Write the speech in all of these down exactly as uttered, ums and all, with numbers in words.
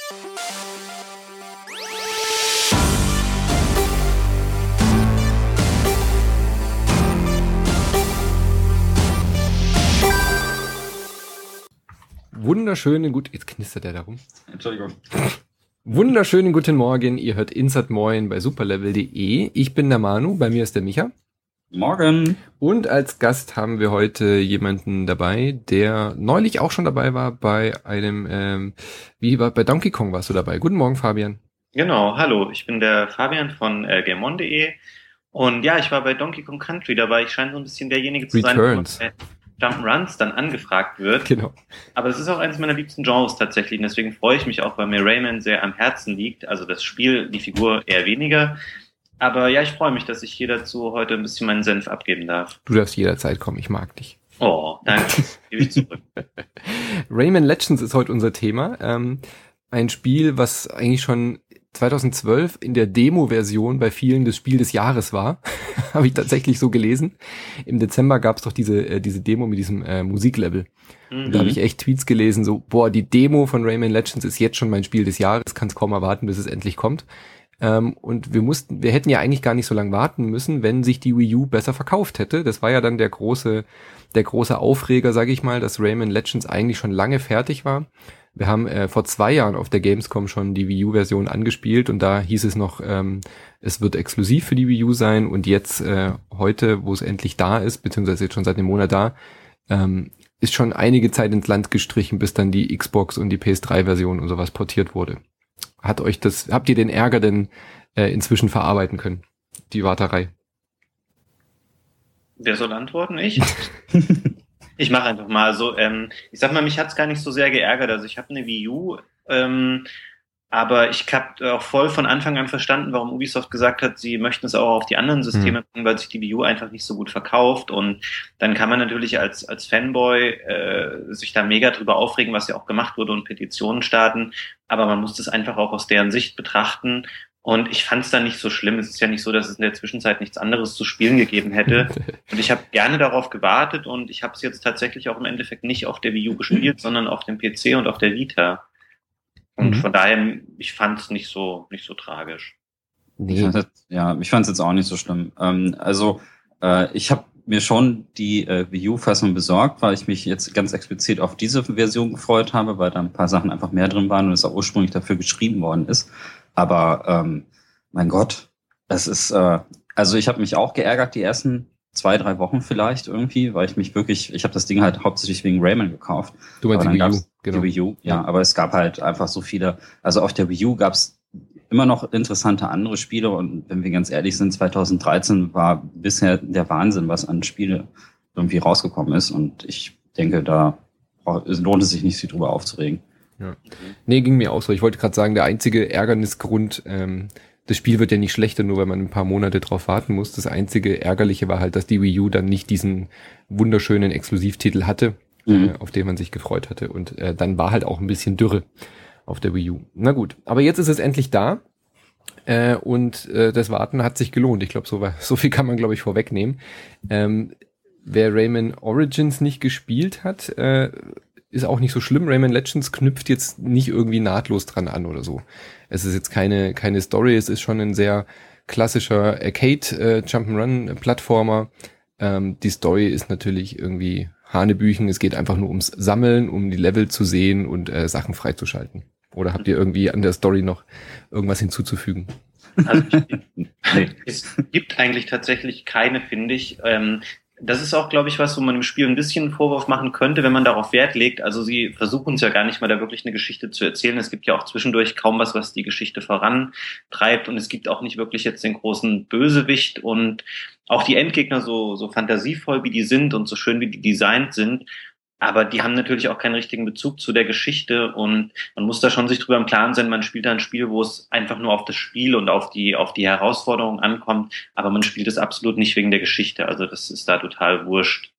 Wunderschönen, gut, jetzt knistert der da rum. Entschuldigung. Wunderschönen guten Morgen, ihr hört Insert Moin bei superlevel punkt de. Ich bin der Manu, bei mir ist der Micha. Morgen. Und als Gast haben wir heute jemanden dabei, der neulich auch schon dabei war bei einem, ähm, wie war bei Donkey Kong warst du dabei. Guten Morgen, Fabian. Genau, hallo, ich bin der Fabian von äh, gamemon punkt de und ja, ich war bei Donkey Kong Country dabei. Ich scheine so ein bisschen derjenige zu Returns. sein, der Jump'n'Runs dann angefragt wird. Genau. Aber es ist auch eines meiner liebsten Genres tatsächlich und deswegen freue ich mich auch, weil mir Rayman sehr am Herzen liegt. Also das Spiel, die Figur eher weniger. Aber ja, ich freue mich, dass ich hier dazu heute ein bisschen meinen Senf abgeben darf. Du darfst jederzeit kommen, ich mag dich. Oh, danke. Gebe ich zurück. Rayman Legends ist heute unser Thema. Ähm, ein Spiel, was eigentlich schon zweitausendzwölf in der Demo-Version bei vielen das Spiel des Jahres war. Habe ich tatsächlich so gelesen. Im Dezember gab es doch diese äh, diese Demo mit diesem äh, Musiklevel. Mhm. Und da habe ich echt Tweets gelesen, so, boah, die Demo von Rayman Legends ist jetzt schon mein Spiel des Jahres, kann es kaum erwarten, bis es endlich kommt. Ähm, und wir mussten, wir hätten ja eigentlich gar nicht so lange warten müssen, wenn sich die Wii U besser verkauft hätte. Das war ja dann der große, der große Aufreger, sage ich mal, dass Rayman Legends eigentlich schon lange fertig war. Wir haben äh, vor zwei Jahren auf der Gamescom schon die Wii U-Version angespielt und da hieß es noch, ähm, es wird exklusiv für die Wii U sein und jetzt äh, heute, wo es endlich da ist, beziehungsweise jetzt schon seit einem Monat da, ähm, ist schon einige Zeit ins Land gestrichen, bis dann die Xbox und die P S drei Version und sowas portiert wurde. Hat euch das, habt ihr den Ärger denn äh, inzwischen verarbeiten können? Die Warterei. Wer soll antworten? Ich? Ich mache einfach mal so. Ähm, ich sag mal, mich hat's gar nicht so sehr geärgert. Also ich habe eine Wii U, ähm, aber ich habe auch voll von Anfang an verstanden, warum Ubisoft gesagt hat, sie möchten es auch auf die anderen Systeme bringen, weil sich die Wii U einfach nicht so gut verkauft. Und dann kann man natürlich als als Fanboy äh, sich da mega drüber aufregen, was ja auch gemacht wurde und Petitionen starten. Aber man muss das einfach auch aus deren Sicht betrachten. Und ich fand es dann nicht so schlimm. Es ist ja nicht so, dass es in der Zwischenzeit nichts anderes zu spielen gegeben hätte. Und ich habe gerne darauf gewartet und ich habe es jetzt tatsächlich auch im Endeffekt nicht auf der Wii U gespielt, sondern auf dem P C und auf der Vita. Und mhm. von daher, ich fand es nicht so nicht so tragisch. Nee. Ich fand, ja, ich fand es jetzt auch nicht so schlimm. Ähm, also äh, ich habe mir schon die äh, Wii U-Fassung besorgt, weil ich mich jetzt ganz explizit auf diese Version gefreut habe, weil da ein paar Sachen einfach mehr drin waren und es auch ursprünglich dafür geschrieben worden ist. Aber ähm, mein Gott, es ist, äh, also ich habe mich auch geärgert die ersten zwei, drei Wochen vielleicht irgendwie, weil ich mich wirklich, ich habe das Ding halt hauptsächlich wegen Rayman gekauft. Du meinst die Wii U, genau. Die Wii U, ja, ja, aber es gab halt einfach so viele, also auf der Wii U gab es immer noch interessante andere Spiele und wenn wir ganz ehrlich sind, zweitausenddreizehn war bisher der Wahnsinn, was an Spiele irgendwie rausgekommen ist und ich denke, da lohnt es sich nicht, sich drüber aufzuregen. Ja. Nee, ging mir auch so. Ich wollte gerade sagen, der einzige Ärgernisgrund, ähm, das Spiel wird ja nicht schlechter, nur weil man ein paar Monate drauf warten muss. Das einzige Ärgerliche war halt, dass die Wii U dann nicht diesen wunderschönen Exklusivtitel hatte, mhm. äh, auf den man sich gefreut hatte. Und äh, dann war halt auch ein bisschen Dürre auf der Wii U. Na gut, aber jetzt ist es endlich da. Äh, und äh, das Warten hat sich gelohnt. Ich glaube, so, so viel kann man, glaube ich, vorwegnehmen. Ähm, wer Rayman Origins nicht gespielt hat, äh, ist auch nicht so schlimm. Rayman Legends knüpft jetzt nicht irgendwie nahtlos dran an oder so. Es ist jetzt keine keine Story, es ist schon ein sehr klassischer Arcade äh, Jump'n'Run Plattformer. Ähm, die Story ist natürlich irgendwie Hanebüchen. Es geht einfach nur ums Sammeln, um die Level zu sehen und äh, Sachen freizuschalten. Oder habt ihr irgendwie an der Story noch irgendwas hinzuzufügen? Also ich, es gibt eigentlich tatsächlich keine, finde ich. Ähm, Das ist auch, glaube ich, was, wo man im Spiel ein bisschen einen Vorwurf machen könnte, wenn man darauf Wert legt. Also sie versuchen es ja gar nicht mal, da wirklich eine Geschichte zu erzählen. Es gibt ja auch zwischendurch kaum was, was die Geschichte vorantreibt. Und es gibt auch nicht wirklich jetzt den großen Bösewicht. Und auch die Endgegner, so, so fantasievoll wie die sind und so schön wie die designt sind, aber die haben natürlich auch keinen richtigen Bezug zu der Geschichte und man muss da schon sich drüber im Klaren sein, man spielt da ein Spiel, wo es einfach nur auf das Spiel und auf die auf die Herausforderung ankommt, aber man spielt es absolut nicht wegen der Geschichte, also das ist da total wurscht.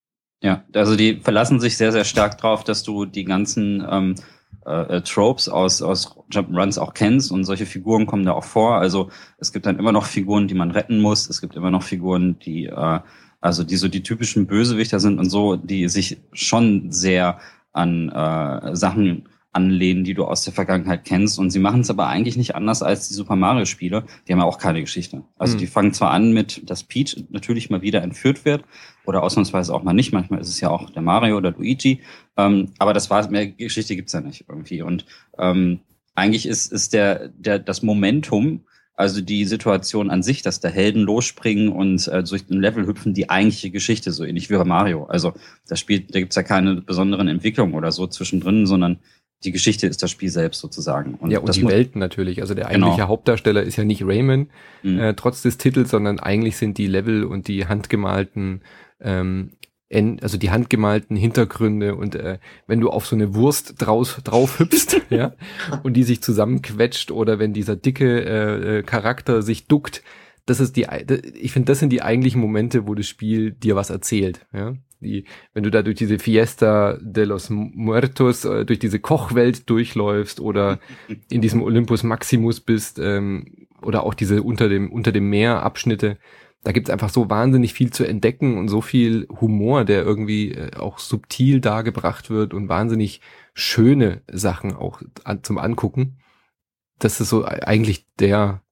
Ja, also die verlassen sich sehr, sehr stark drauf, dass du die ganzen ähm, äh, Tropes aus aus Jump'n'Runs auch kennst und solche Figuren kommen da auch vor, also es gibt dann immer noch Figuren, die man retten muss, es gibt immer noch Figuren, die äh, also die so die typischen Bösewichter sind und so, die sich schon sehr an äh, Sachen anlehnen, die du aus der Vergangenheit kennst. Und sie machen es aber eigentlich nicht anders als die Super Mario-Spiele. Die haben ja auch keine Geschichte. Also mhm. die fangen zwar an mit, dass Peach natürlich mal wieder entführt wird oder ausnahmsweise auch mal nicht. Manchmal ist es ja auch der Mario oder Luigi. Ähm, aber das war mehr Geschichte gibt's ja nicht irgendwie. Und ähm, eigentlich ist ist der der das Momentum, also die Situation an sich, dass da Helden losspringen und äh, durch den Level hüpfen, die eigentliche Geschichte, so ähnlich wie bei Mario. Also das Spiel, da gibt's ja keine besonderen Entwicklungen oder so zwischendrin, sondern die Geschichte ist das Spiel selbst sozusagen. Und ja, und das die Welten natürlich. Also der eigentliche genau. Hauptdarsteller ist ja nicht Rayman, mhm. äh, trotz des Titels, sondern eigentlich sind die Level und die handgemalten ähm, also die handgemalten Hintergründe und äh, wenn du auf so eine Wurst draus, drauf hüpfst, ja, und die sich zusammenquetscht oder wenn dieser dicke äh, Charakter sich duckt, das ist die, ich finde, das sind die eigentlichen Momente, wo das Spiel dir was erzählt, ja. Die, wenn du da durch diese Fiesta de los Muertos, äh, durch diese Kochwelt durchläufst oder in diesem Olympus Maximus bist, ähm, oder auch diese unter dem, unter dem Meer Abschnitte, da gibt's einfach so wahnsinnig viel zu entdecken und so viel Humor, der irgendwie äh, auch subtil dargebracht wird und wahnsinnig schöne Sachen auch an, zum Angucken. Das ist so eigentlich der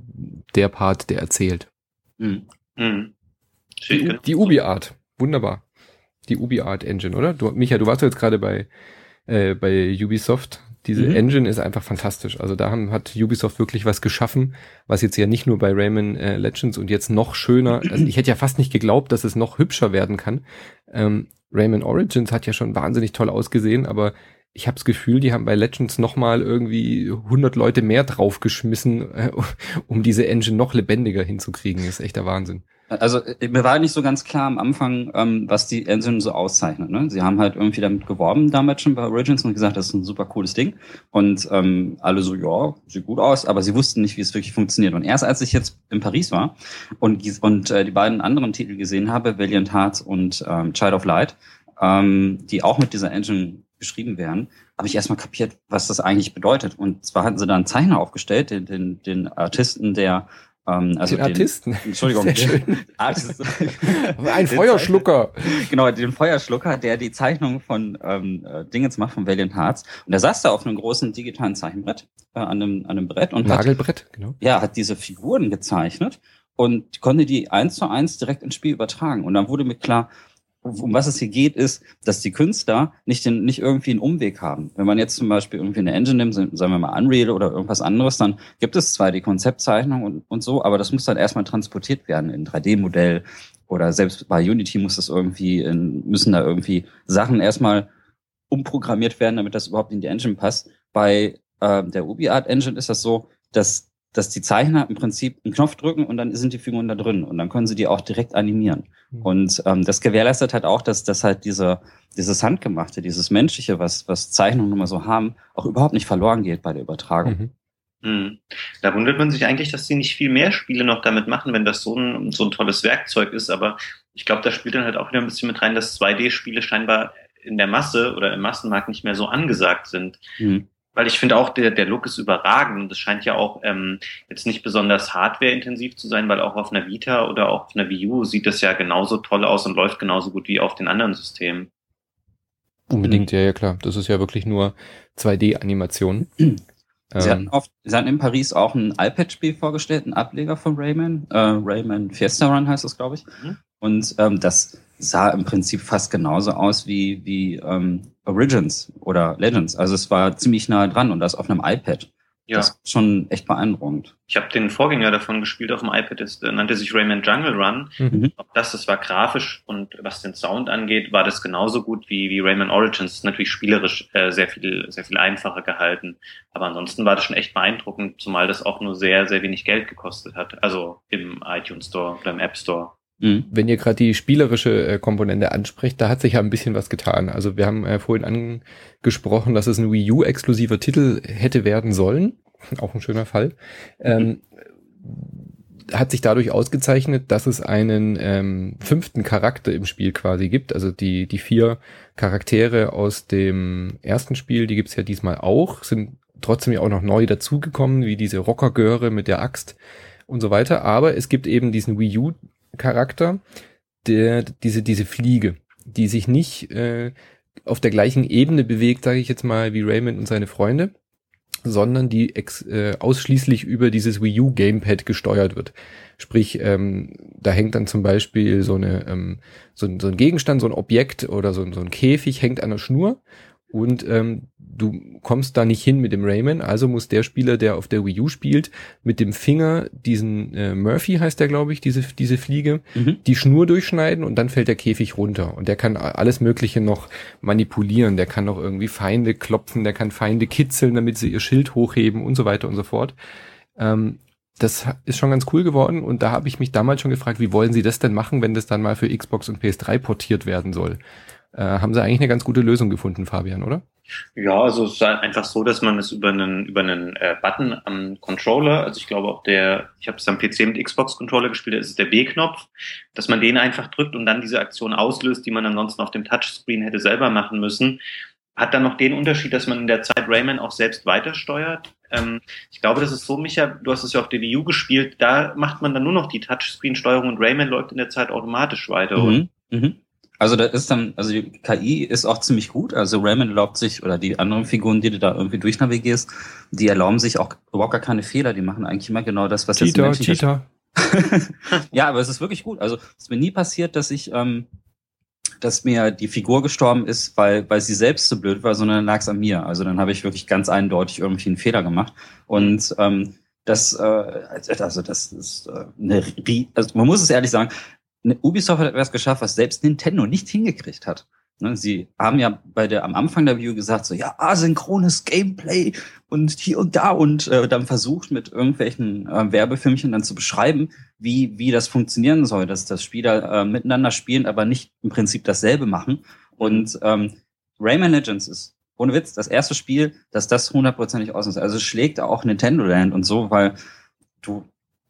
der Part, der erzählt. Mhm. Mhm. Die, die UbiArt, wunderbar. Die UbiArt Engine, oder? Du, Micha, du warst jetzt gerade bei äh, bei Ubisoft. Diese mhm. Engine ist einfach fantastisch. Also da haben, hat Ubisoft wirklich was geschaffen, was jetzt ja nicht nur bei Rayman äh, Legends und jetzt noch schöner, also ich hätte ja fast nicht geglaubt, dass es noch hübscher werden kann. Ähm, Rayman Origins hat ja schon wahnsinnig toll ausgesehen, aber ich habe das Gefühl, die haben bei Legends nochmal irgendwie hundert Leute mehr draufgeschmissen, äh, um diese Engine noch lebendiger hinzukriegen. Das ist echt der Wahnsinn. Also mir war nicht so ganz klar am Anfang, ähm, was die Engine so auszeichnet. Ne? Sie haben halt irgendwie damit geworben damals schon bei Origins und gesagt, das ist ein super cooles Ding. Und ähm, alle so, ja, sieht gut aus, aber sie wussten nicht, wie es wirklich funktioniert. Und erst als ich jetzt in Paris war und, und äh, die beiden anderen Titel gesehen habe, Valiant Hearts und ähm, Child of Light, ähm, die auch mit dieser Engine geschrieben werden, habe ich erstmal kapiert, was das eigentlich bedeutet. Und zwar hatten sie da einen Zeichner aufgestellt, den, den, den Artisten, der Ähm, also den, den Artisten. Entschuldigung. Sehr schön. Artist, ein Feuerschlucker. Zeichner, genau, den Feuerschlucker, der die Zeichnung von ähm, Dingens macht, von Valiant Hearts. Und der saß da auf einem großen digitalen Zeichenbrett, äh, an einem, an einem Brett. Und Nagelbrett, hat, genau. Ja, hat diese Figuren gezeichnet und konnte die eins zu eins direkt ins Spiel übertragen. Und dann wurde mir klar, um was es hier geht, ist, dass die Künstler nicht den, nicht irgendwie einen Umweg haben. Wenn man jetzt zum Beispiel irgendwie eine Engine nimmt, sagen wir mal Unreal oder irgendwas anderes, dann gibt es zwar die Konzeptzeichnung und, und so, aber das muss dann erstmal transportiert werden in drei D-Modell oder selbst bei Unity muss das irgendwie, in, müssen da irgendwie Sachen erstmal umprogrammiert werden, damit das überhaupt in die Engine passt. Bei äh, der UbiArt Engine ist das so, dass dass die Zeichner im Prinzip einen Knopf drücken und dann sind die Figuren da drin und dann können sie die auch direkt animieren. Mhm. Und ähm, das gewährleistet halt auch, dass das halt diese dieses Handgemachte, dieses Menschliche, was was Zeichnungen nun mal so haben, auch überhaupt nicht verloren geht bei der Übertragung. Mhm. Mhm. Da wundert man sich eigentlich, dass sie nicht viel mehr Spiele noch damit machen, wenn das so ein so ein tolles Werkzeug ist. Aber ich glaube, da spielt dann halt auch wieder ein bisschen mit rein, dass zwei D-Spiele scheinbar in der Masse oder im Massenmarkt nicht mehr so angesagt sind. Mhm. Weil ich finde auch, der, der Look ist überragend und es scheint ja auch ähm, jetzt nicht besonders hardwareintensiv zu sein, weil auch auf einer Vita oder auch auf einer Wii U sieht das ja genauso toll aus und läuft genauso gut wie auf den anderen Systemen. Unbedingt, mhm. ja, ja klar. Das ist ja wirklich nur zwei D-Animation. Sie, ähm. hatten auf, Sie hatten in Paris auch ein iPad-Spiel vorgestellt, ein Ableger von Rayman. Äh, Rayman Fiesta Run heißt das, glaube ich. Mhm. Und ähm, das sah im Prinzip fast genauso aus wie, wie ähm, Origins oder Legends. Also es war ziemlich nah dran und das auf einem iPad. Ja. Das ist schon echt beeindruckend. Ich habe den Vorgänger davon gespielt auf dem iPad, das nannte sich Rayman Jungle Run. Mhm. Auch das, das war grafisch und was den Sound angeht, war das genauso gut wie, wie Rayman Origins. Das ist natürlich spielerisch äh, sehr viel, sehr viel einfacher gehalten. Aber ansonsten war das schon echt beeindruckend, zumal das auch nur sehr, sehr wenig Geld gekostet hat. Also im iTunes Store oder im App Store. Wenn ihr gerade die spielerische äh, Komponente ansprecht, da hat sich ja ein bisschen was getan. Also wir haben äh, vorhin angesprochen, dass es ein Wii U-exklusiver Titel hätte werden sollen. Auch ein schöner Fall. Ähm, hat sich dadurch ausgezeichnet, dass es einen ähm, fünften Charakter im Spiel quasi gibt. Also die die vier Charaktere aus dem ersten Spiel, die gibt's ja diesmal auch, sind trotzdem ja auch noch neu dazugekommen, wie diese Rockergöre mit der Axt und so weiter. Aber es gibt eben diesen Wii U Charakter, der diese diese Fliege, die sich nicht äh, auf der gleichen Ebene bewegt, sage ich jetzt mal, wie Rayman und seine Freunde, sondern die ex, äh, ausschließlich über dieses Wii U Gamepad gesteuert wird. Sprich, ähm, da hängt dann zum Beispiel so eine ähm, so, ein, so ein Gegenstand, so ein Objekt oder so, so ein Käfig hängt an der Schnur und ähm, du kommst da nicht hin mit dem Rayman, also muss der Spieler, der auf der Wii U spielt, mit dem Finger diesen äh, Murphy heißt der, glaube ich, diese diese Fliege, mhm. die Schnur durchschneiden und dann fällt der Käfig runter und der kann alles Mögliche noch manipulieren, der kann noch irgendwie Feinde klopfen, der kann Feinde kitzeln, damit sie ihr Schild hochheben und so weiter und so fort. Ähm, das ist schon ganz cool geworden und da habe ich mich damals schon gefragt, wie wollen sie das denn machen, wenn das dann mal für Xbox und P S drei portiert werden soll? Äh, haben sie eigentlich eine ganz gute Lösung gefunden, Fabian, oder? Ja, also es ist einfach so, dass man es über einen über einen äh, Button am Controller, also ich glaube auch der, ich habe es am P C mit Xbox-Controller gespielt, da ist es der B-Knopf, dass man den einfach drückt und dann diese Aktion auslöst, die man ansonsten auf dem Touchscreen hätte selber machen müssen. Hat dann noch den Unterschied, dass man in der Zeit Rayman auch selbst weitersteuert. Ähm, ich glaube, das ist so, Micha, du hast es ja auf der Wii U gespielt, da macht man dann nur noch die Touchscreen-Steuerung und Rayman läuft in der Zeit automatisch weiter. Mhm. Mhm. Also da ist dann, also die K I ist auch ziemlich gut. Also Rayman erlaubt sich, oder die anderen Figuren, die du da irgendwie durchnavigierst, die erlauben sich auch überhaupt gar keine Fehler. Die machen eigentlich immer genau das, was Cheater, jetzt ein Cheater. Ja, aber es ist wirklich gut. Also es ist mir nie passiert, dass ich, ähm, dass mir die Figur gestorben ist, weil weil sie selbst so blöd war, sondern dann lag es an mir. Also dann habe ich wirklich ganz eindeutig irgendwie einen Fehler gemacht. Und ähm, das, äh, also das ist äh, eine, also man muss es ehrlich sagen, Ubisoft hat etwas geschafft, was selbst Nintendo nicht hingekriegt hat. Sie haben ja bei der am Anfang der Video gesagt, so ja, asynchrones Gameplay und hier und da und äh, dann versucht mit irgendwelchen äh, Werbefilmchen dann zu beschreiben, wie wie das funktionieren soll, dass das Spieler äh, miteinander spielen, aber nicht im Prinzip dasselbe machen. Und ähm, Rayman Legends ist ohne Witz das erste Spiel, das das hundertprozentig ausnutzt. Also es schlägt auch Nintendo Land und so, weil du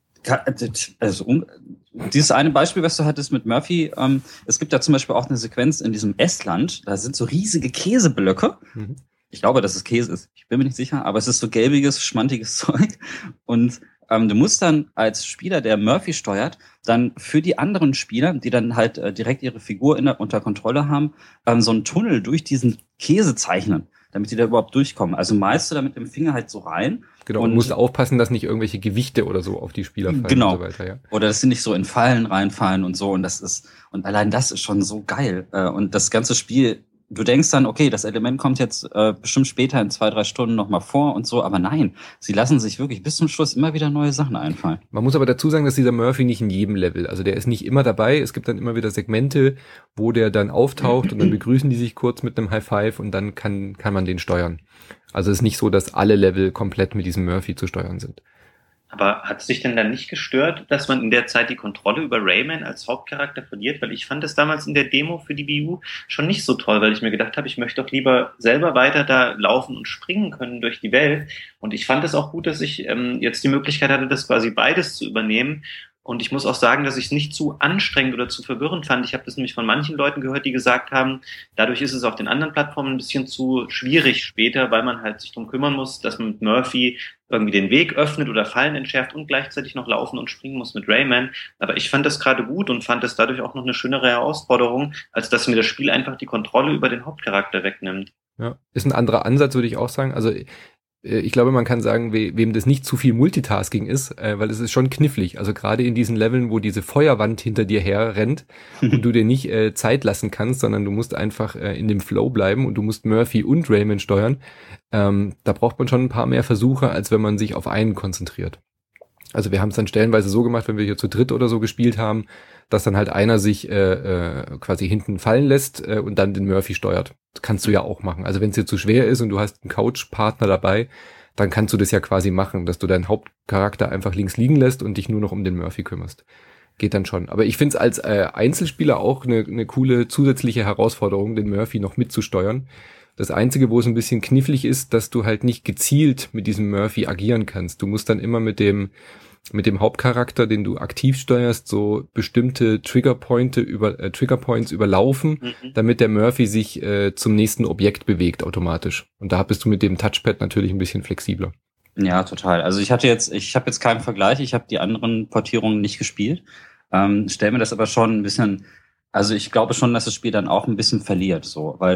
also dieses eine Beispiel, was du hattest mit Murphy, ähm, es gibt da zum Beispiel auch eine Sequenz in diesem Estland, da sind so riesige Käseblöcke. Mhm. Ich glaube, dass es Käse ist. Ich bin mir nicht sicher, aber es ist so gelbiges, schmantiges Zeug. Und ähm, du musst dann als Spieler, der Murphy steuert, dann für die anderen Spieler, die dann halt äh, direkt ihre Figur in der, unter Kontrolle haben, ähm, so einen Tunnel durch diesen Käse zeichnen, damit die da überhaupt durchkommen. Also malst du da mit dem Finger halt so rein. Genau, und musst aufpassen, dass nicht irgendwelche Gewichte oder so auf die Spieler fallen genau. und so weiter, ja. Oder dass sie nicht so in Fallen reinfallen und so. Und das ist, und allein das ist schon so geil. Und das ganze Spiel, du denkst dann, okay, das Element kommt jetzt äh, bestimmt später in zwei, drei Stunden nochmal vor und so, aber nein, sie lassen sich wirklich bis zum Schluss immer wieder neue Sachen einfallen. Man muss aber dazu sagen, dass dieser Murphy nicht in jedem Level, also der ist nicht immer dabei, es gibt dann immer wieder Segmente, wo der dann auftaucht und dann begrüßen die sich kurz mit einem High Five und dann kann kann man den steuern. Also es ist nicht so, dass alle Level komplett mit diesem Murphy zu steuern sind. Aber hat es dich denn dann nicht gestört, dass man in der Zeit die Kontrolle über Rayman als Hauptcharakter verliert? Weil ich fand es damals in der Demo für die Wii U schon nicht so toll, weil ich mir gedacht habe, ich möchte doch lieber selber weiter da laufen und springen können durch die Welt. Und ich fand es auch gut, dass ich ähm, jetzt die Möglichkeit hatte, das quasi beides zu übernehmen. Und ich muss auch sagen, dass ich es nicht zu anstrengend oder zu verwirrend fand. Ich habe das nämlich von manchen Leuten gehört, die gesagt haben, dadurch ist es auf den anderen Plattformen ein bisschen zu schwierig später, weil man halt sich drum kümmern muss, dass man mit Murphy irgendwie den Weg öffnet oder Fallen entschärft und gleichzeitig noch laufen und springen muss mit Rayman. Aber ich fand das gerade gut und fand das dadurch auch noch eine schönere Herausforderung, als dass mir das Spiel einfach die Kontrolle über den Hauptcharakter wegnimmt. Ja, ist ein anderer Ansatz, würde ich auch sagen. Also ich glaube, man kann sagen, we- wem das nicht zu viel Multitasking ist, äh, weil es ist schon knifflig. Also gerade in diesen Leveln, wo diese Feuerwand hinter dir her rennt und du dir nicht äh, Zeit lassen kannst, sondern du musst einfach äh, in dem Flow bleiben und du musst Murphy und Rayman steuern. Ähm, da braucht man schon ein paar mehr Versuche, als wenn man sich auf einen konzentriert. Also wir haben es dann stellenweise so gemacht, wenn wir hier zu dritt oder so gespielt haben, dass dann halt einer sich äh, äh, quasi hinten fallen lässt äh, und dann den Murphy steuert. Das kannst du ja auch machen. Also wenn es dir zu schwer ist und du hast einen Couch-Partner dabei, dann kannst du das ja quasi machen, dass du deinen Hauptcharakter einfach links liegen lässt und dich nur noch um den Murphy kümmerst. Geht dann schon. Aber ich finde es als äh, Einzelspieler auch eine ne coole zusätzliche Herausforderung, den Murphy noch mitzusteuern. Das Einzige, wo es ein bisschen knifflig ist, dass du halt nicht gezielt mit diesem Murphy agieren kannst. Du musst dann immer mit dem mit dem Hauptcharakter, den du aktiv steuerst, so bestimmte Triggerpointe über äh, Triggerpoints überlaufen, mhm. damit der Murphy sich äh, zum nächsten Objekt bewegt automatisch. Und da bist du mit dem Touchpad natürlich ein bisschen flexibler. Ja, total. Also ich hatte jetzt, ich habe jetzt keinen Vergleich. Ich habe die anderen Portierungen nicht gespielt. Ähm, stell mir das aber schon ein bisschen. Also ich glaube schon, dass das Spiel dann auch ein bisschen verliert, so, weil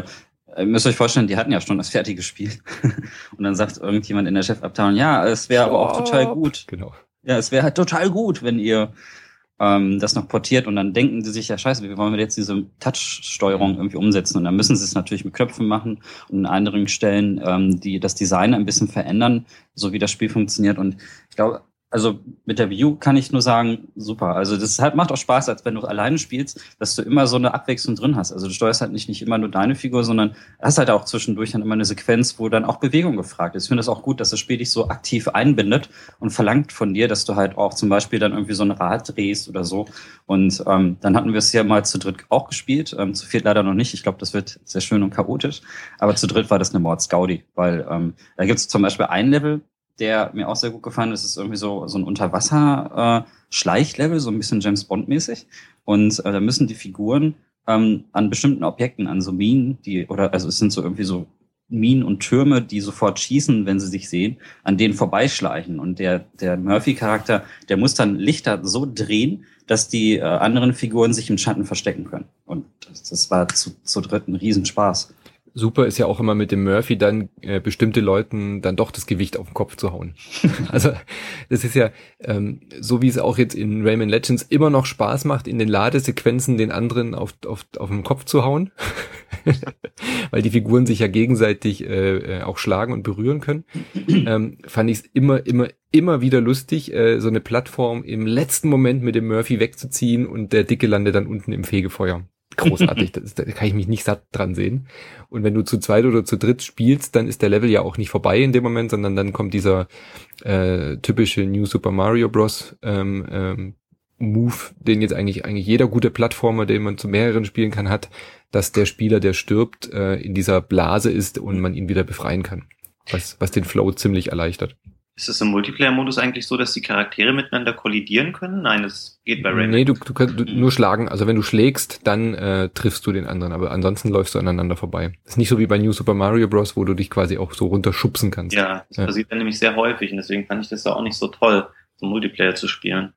Ihr müsst euch vorstellen, die hatten ja schon das fertige Spiel. Und dann sagt irgendjemand in der Chefabteilung, ja, es wäre aber auch total gut. Genau. Ja, es wäre halt total gut, wenn ihr ähm, das noch portiert. Und dann denken sie sich, ja scheiße, wie wollen wir jetzt diese Touch-Steuerung irgendwie umsetzen? Und dann müssen sie es natürlich mit Knöpfen machen und an anderen Stellen ähm, die das Design ein bisschen verändern, so wie das Spiel funktioniert. Und ich glaube, also mit der Wii U kann ich nur sagen, super. Also das halt macht auch Spaß, als wenn du alleine spielst, dass du immer so eine Abwechslung drin hast. Also du steuerst halt nicht, nicht immer nur deine Figur, sondern hast halt auch zwischendurch dann immer eine Sequenz, wo dann auch Bewegung gefragt ist. Ich finde das auch gut, dass das Spiel dich so aktiv einbindet und verlangt von dir, dass du halt auch zum Beispiel dann irgendwie so ein Rad drehst oder so. Und ähm, dann hatten wir es ja mal zu dritt auch gespielt, ähm, zu viert leider noch nicht. Ich glaube, das wird sehr schön und chaotisch. Aber zu dritt war das eine Mordsgaudi, weil ähm, da gibt es zum Beispiel ein Level, der mir auch sehr gut gefallen ist, ist irgendwie so, so ein Unterwasser-Schleichlevel, äh, so ein bisschen James Bond-mäßig. Und äh, da müssen die Figuren ähm, an bestimmten Objekten, an so Minen, die, oder also es sind so irgendwie so Minen und Türme, die sofort schießen, wenn sie sich sehen, an denen vorbeischleichen. Und der, der Murphy-Charakter, der muss dann Lichter so drehen, dass die äh, anderen Figuren sich im Schatten verstecken können. Und das, das war zu, zu dritt ein Riesenspaß. Super ist ja auch immer mit dem Murphy dann äh, bestimmte Leuten dann doch das Gewicht auf den Kopf zu hauen. Also das ist ja ähm, so, wie es auch jetzt in Rayman Legends immer noch Spaß macht, in den Ladesequenzen den anderen auf auf auf den Kopf zu hauen, weil die Figuren sich ja gegenseitig äh, auch schlagen und berühren können. Ähm, fand ich es immer immer immer wieder lustig, äh, so eine Plattform im letzten Moment mit dem Murphy wegzuziehen und der Dicke landet dann unten im Fegefeuer. Großartig, das, da kann ich mich nicht satt dran sehen. Und wenn du zu zweit oder zu dritt spielst, dann ist der Level ja auch nicht vorbei in dem Moment, sondern dann kommt dieser äh, typische New Super Mario Bros. Ähm, ähm, Move, den jetzt eigentlich eigentlich jeder gute Plattformer, den man zu mehreren spielen kann, hat, dass der Spieler, der stirbt, äh, in dieser Blase ist und man ihn wieder befreien kann. Was, was den Flow ziemlich erleichtert. Ist es im Multiplayer-Modus eigentlich so, dass die Charaktere miteinander kollidieren können? Nein, das geht bei Rayman. Nee, du, du kannst du, nur schlagen. Also wenn du schlägst, dann äh, triffst du den anderen. Aber ansonsten läufst du aneinander vorbei. Ist nicht so wie bei New Super Mario Bros., wo du dich quasi auch so runterschubsen kannst. Ja, das ja. passiert dann nämlich sehr häufig. Und deswegen fand ich das auch nicht so toll, so Multiplayer zu spielen.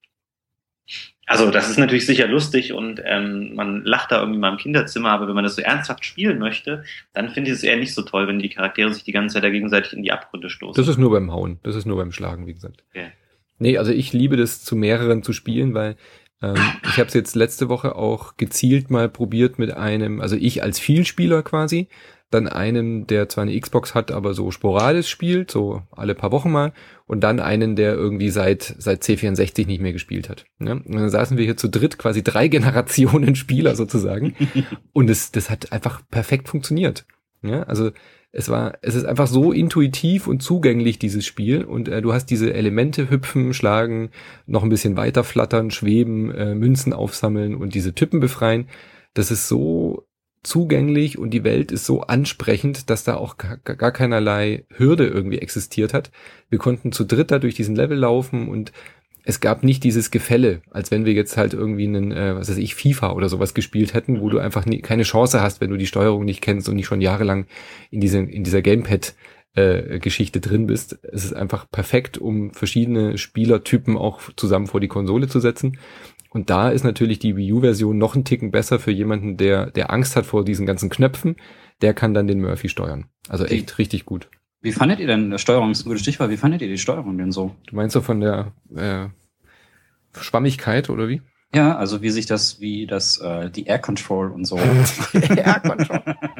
Also das ist natürlich sicher lustig und ähm, man lacht da irgendwie mal im Kinderzimmer, aber wenn man das so ernsthaft spielen möchte, dann finde ich es eher nicht so toll, wenn die Charaktere sich die ganze Zeit da gegenseitig in die Abgründe stoßen. Das ist nur beim Hauen, das ist nur beim Schlagen, wie gesagt. Okay. Nee, also ich liebe das, zu mehreren zu spielen, weil ähm, ich habe es jetzt letzte Woche auch gezielt mal probiert mit einem, also ich als Vielspieler quasi, dann einen, der zwar eine Xbox hat, aber so sporadisch spielt, so alle paar Wochen mal, und dann einen, der irgendwie seit seit C vierundsechzig nicht mehr gespielt hat. Ne? Und dann saßen wir hier zu dritt, quasi drei Generationen Spieler sozusagen, und es das hat einfach perfekt funktioniert. Ja? Also es war, es ist einfach so intuitiv und zugänglich, dieses Spiel, und äh, du hast diese Elemente, hüpfen, schlagen, noch ein bisschen weiter flattern, schweben, äh, Münzen aufsammeln und diese Typen befreien. Das ist so zugänglich und die Welt ist so ansprechend, dass da auch gar, gar keinerlei Hürde irgendwie existiert hat. Wir konnten zu dritt da durch diesen Level laufen und es gab nicht dieses Gefälle, als wenn wir jetzt halt irgendwie einen, äh, was weiß ich, FIFA oder sowas gespielt hätten, wo du einfach nie, keine Chance hast, wenn du die Steuerung nicht kennst und nicht schon jahrelang in diese, in dieser Gamepad äh, Geschichte drin bist. Es ist einfach perfekt, um verschiedene Spielertypen auch zusammen vor die Konsole zu setzen. Und da ist natürlich die Wii U-Version noch einen Ticken besser für jemanden, der der Angst hat vor diesen ganzen Knöpfen. Der kann dann den Murphy steuern. Also echt die, richtig gut. Wie fandet ihr denn, Steuerung ist ein gutes Stichwort, wie fandet ihr die Steuerung denn so? Du meinst so von der äh, Schwammigkeit oder wie? Ja, also wie sich das, wie das, äh, die Air Control und so. Air Control.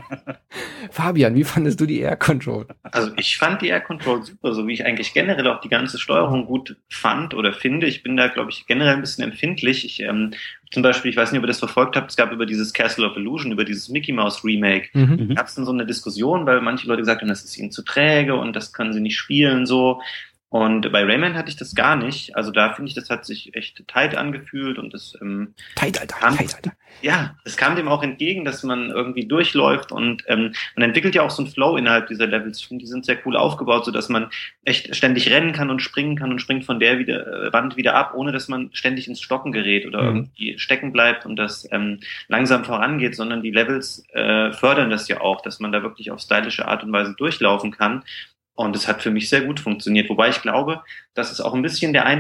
Fabian, wie fandest du die Air Control? Also ich fand die Air Control super, so wie ich eigentlich generell auch die ganze Steuerung gut fand oder finde. Ich bin da, glaube ich, generell ein bisschen empfindlich. Ich ähm, zum Beispiel, ich weiß nicht, ob ihr das verfolgt habt, es gab über dieses Castle of Illusion, über dieses Mickey Mouse Remake, mhm. gab es dann so eine Diskussion, weil manche Leute gesagt haben, das ist ihnen zu träge und das können sie nicht spielen, so. Und bei Rayman hatte ich das gar nicht. Also da finde ich, das hat sich echt tight angefühlt und das ähm, tight, Alter, kam, tight, Alter. Ja, es kam dem auch entgegen, dass man irgendwie durchläuft und ähm, man entwickelt ja auch so einen Flow innerhalb dieser Levels. Ich finde, die sind sehr cool aufgebaut, so dass man echt ständig rennen kann und springen kann und springt von der wieder, äh, Wand wieder ab, ohne dass man ständig ins Stocken gerät oder mhm. irgendwie stecken bleibt und das ähm, langsam vorangeht, sondern die Levels äh, fördern das ja auch, dass man da wirklich auf stylische Art und Weise durchlaufen kann. Und es hat für mich sehr gut funktioniert. Wobei ich glaube, dass es auch ein bisschen der Eindruck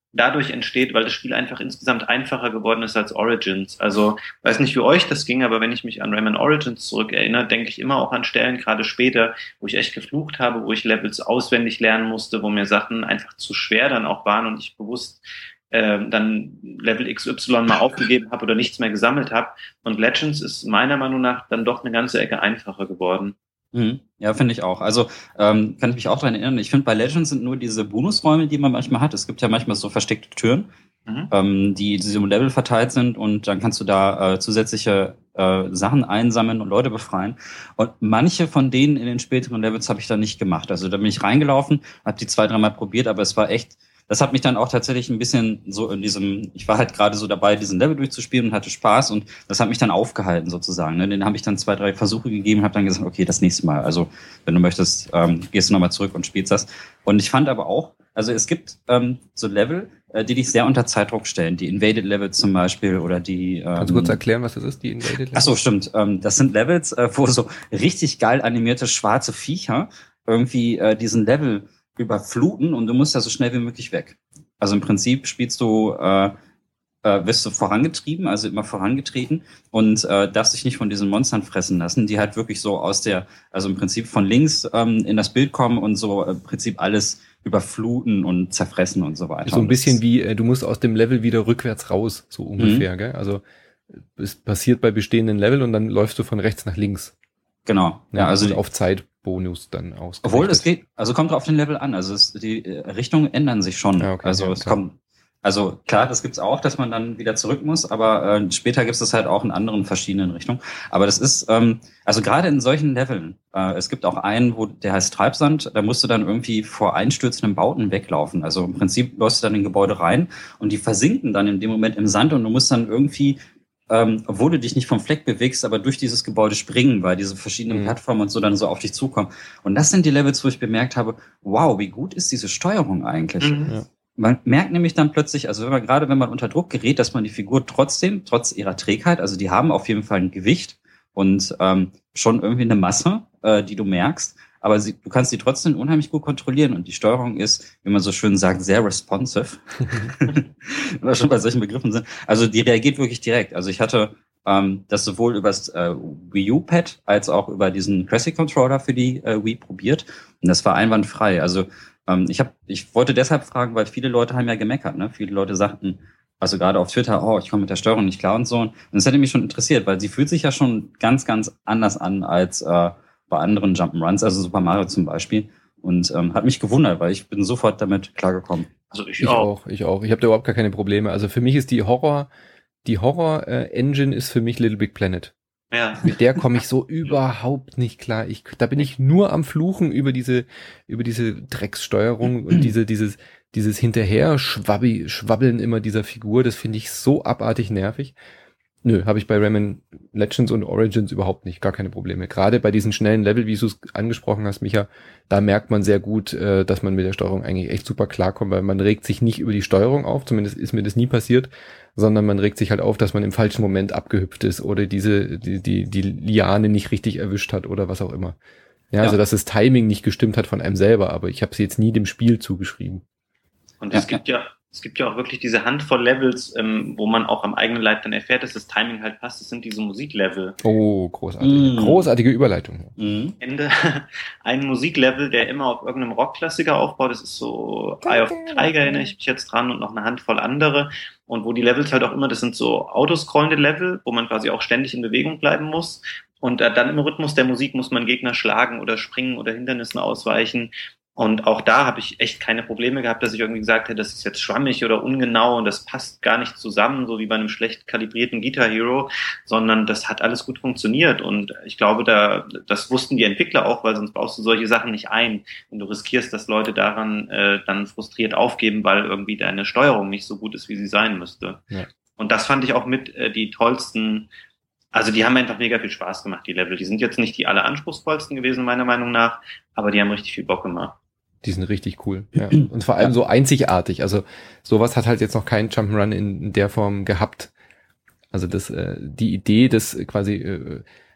dadurch entsteht, weil das Spiel einfach insgesamt einfacher geworden ist als Origins. Also, weiß nicht, wie euch das ging, aber wenn ich mich an Rayman Origins zurückerinnere, denke ich immer auch an Stellen, gerade später, wo ich echt geflucht habe, wo ich Levels auswendig lernen musste, wo mir Sachen einfach zu schwer dann auch waren und ich bewusst äh, dann Level X Y mal aufgegeben habe oder nichts mehr gesammelt habe. Und Legends ist meiner Meinung nach dann doch eine ganze Ecke einfacher geworden. Mhm. Ja, finde ich auch. Also ähm, kann ich mich auch daran erinnern. Ich finde, bei Legends sind nur diese Bonusräume, die man manchmal hat. Es gibt ja manchmal so versteckte Türen, mhm. ähm, die in diesem Level verteilt sind und dann kannst du da äh, zusätzliche äh, Sachen einsammeln und Leute befreien. Und manche von denen in den späteren Levels habe ich dann nicht gemacht. Also da bin ich reingelaufen, habe die zwei, dreimal probiert, aber es war echt... Das hat mich dann auch tatsächlich ein bisschen so in diesem, ich war halt gerade so dabei, diesen Level durchzuspielen und hatte Spaß und das hat mich dann aufgehalten sozusagen. Ne? Den habe ich dann zwei, drei Versuche gegeben, habe dann gesagt, okay, das nächste Mal. Also wenn du möchtest, ähm, gehst du nochmal zurück und spielst das. Und ich fand aber auch, also es gibt ähm, so Level, äh, die dich sehr unter Zeitdruck stellen. Die Invaded Levels zum Beispiel oder die... Ähm, Kannst du kurz erklären, was das ist, die Invaded Levels? Ach so, stimmt. Ähm, das sind Levels, äh, wo so richtig geil animierte schwarze Viecher irgendwie äh, diesen Level überfluten und du musst ja so schnell wie möglich weg. Also im Prinzip spielst du, äh, äh, wirst du vorangetrieben, also immer vorangetreten und äh, darfst dich nicht von diesen Monstern fressen lassen, die halt wirklich so aus der, also im Prinzip von links ähm, in das Bild kommen und so im Prinzip alles überfluten und zerfressen und so weiter. So ein bisschen wie, äh, du musst aus dem Level wieder rückwärts raus, so ungefähr, mhm. gell? Also es passiert bei bestehenden Level und dann läufst du von rechts nach links. Genau. Ja, also die, auf Zeitbonus dann aus. Obwohl es geht, also kommt auf den Level an. Also es, die Richtungen ändern sich schon. Ja, okay, also ja, es klar. kommt, also klar, das gibt's auch, dass man dann wieder zurück muss, aber äh, später gibt's das halt auch in anderen verschiedenen Richtungen. Aber das ist, ähm, also gerade in solchen Leveln, äh, es gibt auch einen, wo der heißt Treibsand, da musst du dann irgendwie vor einstürzenden Bauten weglaufen. Also im Prinzip läufst du dann in Gebäude rein und die versinken dann in dem Moment im Sand und du musst dann irgendwie Ähm, obwohl du dich nicht vom Fleck bewegst, aber durch dieses Gebäude springen, weil diese verschiedenen mhm. Plattformen und so dann so auf dich zukommen. Und das sind die Levels, wo ich bemerkt habe, wow, wie gut ist diese Steuerung eigentlich? Mhm. Ja. Man merkt nämlich dann plötzlich, also wenn man gerade, wenn man unter Druck gerät, dass man die Figur trotzdem, trotz ihrer Trägheit, also die haben auf jeden Fall ein Gewicht und ähm, schon irgendwie eine Masse, äh, die du merkst, aber sie, du kannst sie trotzdem unheimlich gut kontrollieren und die Steuerung ist, wie man so schön sagt, sehr responsive. Wenn wir schon bei solchen Begriffen sind. Also die reagiert wirklich direkt. Also ich hatte ähm, das sowohl über das äh, Wii U-Pad als auch über diesen Classic-Controller für die äh, Wii probiert und das war einwandfrei. Also ähm, ich habe, ich wollte deshalb fragen, weil viele Leute haben ja gemeckert, ne? Viele Leute sagten, also gerade auf Twitter, oh, ich komme mit der Steuerung nicht klar und so. Und das hätte mich schon interessiert, weil sie fühlt sich ja schon ganz, ganz anders an als äh, bei anderen Jump'n'Runs, also Super Mario zum Beispiel. Und ähm, hat mich gewundert, weil ich bin sofort damit klargekommen. Also ich, ich auch. auch. Ich auch. Ich habe da überhaupt gar keine Probleme. Also für mich ist die Horror, die Horror-Engine äh, ist für mich Little Big Planet. Ja. Mit der komme ich so überhaupt nicht klar. Ich, da bin ich nur am Fluchen über diese, über diese Dreckssteuerung und diese, dieses, dieses hinterher schwabbi, schwabbeln immer dieser Figur. Das finde ich so abartig nervig. Nö, habe ich bei Rayman Legends und Origins überhaupt nicht, gar keine Probleme. Gerade bei diesen schnellen Level, wie du es angesprochen hast, Micha, da merkt man sehr gut, äh, dass man mit der Steuerung eigentlich echt super klarkommt, weil man regt sich nicht über die Steuerung auf, zumindest ist mir das nie passiert, sondern man regt sich halt auf, dass man im falschen Moment abgehüpft ist oder diese die die die Liane nicht richtig erwischt hat oder was auch immer. Ja, ja. Also dass das Timing nicht gestimmt hat von einem selber, aber ich habe es jetzt nie dem Spiel zugeschrieben. Und es ja. gibt ja Es gibt ja auch wirklich diese Handvoll Levels, ähm, wo man auch am eigenen Leib dann erfährt, dass das Timing halt passt. Das sind diese Musiklevel. Oh, großartig. Mm. Großartige Überleitung. Mm. Ende ein Musiklevel, der immer auf irgendeinem Rockklassiker aufbaut. Das ist so Eye of the Tiger, erinnere ich mich jetzt dran, und noch eine Handvoll andere. Und wo die Levels halt auch immer, das sind so autoscrollende Level, wo man quasi auch ständig in Bewegung bleiben muss. Und äh, dann im Rhythmus der Musik muss man Gegner schlagen oder springen oder Hindernissen ausweichen. Und auch da habe ich echt keine Probleme gehabt, dass ich irgendwie gesagt hätte, das ist jetzt schwammig oder ungenau und das passt gar nicht zusammen, so wie bei einem schlecht kalibrierten Guitar Hero, sondern das hat alles gut funktioniert. Und ich glaube, da das wussten die Entwickler auch, weil sonst baust du solche Sachen nicht ein. Und du riskierst, dass Leute daran äh, dann frustriert aufgeben, weil irgendwie deine Steuerung nicht so gut ist, wie sie sein müsste. Ja. Und das fand ich auch mit äh, die tollsten. Also die haben einfach mega viel Spaß gemacht, die Level. Die sind jetzt nicht die alleranspruchsvollsten gewesen, meiner Meinung nach, aber die haben richtig viel Bock gemacht. Die sind richtig cool. Ja. Und vor allem ja. so einzigartig. Also sowas hat halt jetzt noch kein Jump'n'Run in der Form gehabt. Also das, äh, die Idee, das quasi äh,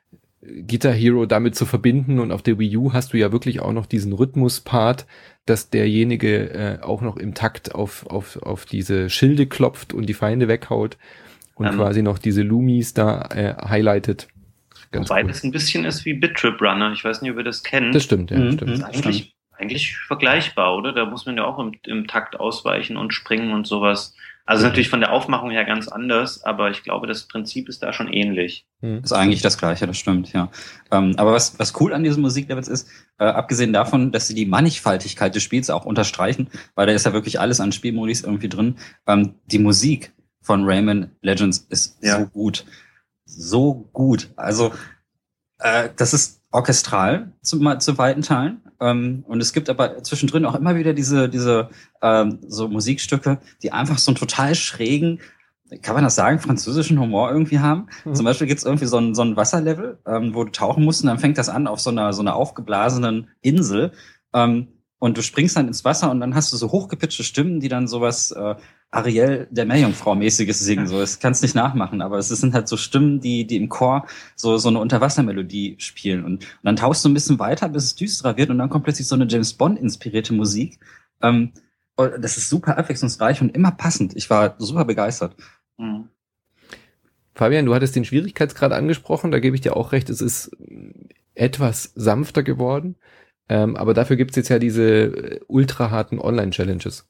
Guitar Hero damit zu verbinden, und auf der Wii U hast du ja wirklich auch noch diesen Rhythmus-Part, dass derjenige äh, auch noch im Takt auf, auf, auf diese Schilde klopft und die Feinde weghaut und ähm, quasi noch diese Lumis da äh, highlightet. Ganz Wobei cool. Das ein bisschen ist wie Bit Trip Runner. Ich weiß nicht, ob ihr das kennt. Das stimmt, ja. Mhm, stimmt. Das ist eigentlich, eigentlich vergleichbar, oder? Da muss man ja auch im, im Takt ausweichen und springen und sowas. Also natürlich von der Aufmachung her ganz anders, aber ich glaube, das Prinzip ist da schon ähnlich. Ist eigentlich das Gleiche, das stimmt, ja. Ähm, aber was, was cool an diesen Musiklevels ist, äh, abgesehen davon, dass sie die Mannigfaltigkeit des Spiels auch unterstreichen, weil da ist ja wirklich alles an Spielmodis irgendwie drin, ähm, die Musik von Rayman Legends ist ja. so gut. So gut. Also, äh, das ist orchestral zu, zu weiten Teilen. Ähm, und es gibt aber zwischendrin auch immer wieder diese, diese ähm, so Musikstücke, die einfach so einen total schrägen, kann man das sagen, französischen Humor irgendwie haben. Mhm. Zum Beispiel gibt's irgendwie so ein, so ein Wasserlevel, ähm, wo du tauchen musst, und dann fängt das an auf so einer, so einer aufgeblasenen Insel. Ähm, und du springst dann ins Wasser, und dann hast du so hochgepitchte Stimmen, die dann sowas äh, Ariel der Meerjungfrau-mäßiges singen. So, das kannst nicht nachmachen, aber es sind halt so Stimmen, die die im Chor so so eine Unterwassermelodie spielen. Und, und dann tauchst du ein bisschen weiter, bis es düsterer wird, und dann kommt plötzlich so eine James-Bond-inspirierte Musik. Ähm, das ist super abwechslungsreich und immer passend. Ich war super begeistert. Mhm. Fabian, du hattest den Schwierigkeitsgrad angesprochen, da gebe ich dir auch recht, es ist etwas sanfter geworden, ähm, aber dafür gibt's jetzt ja diese ultra harten Online-Challenges.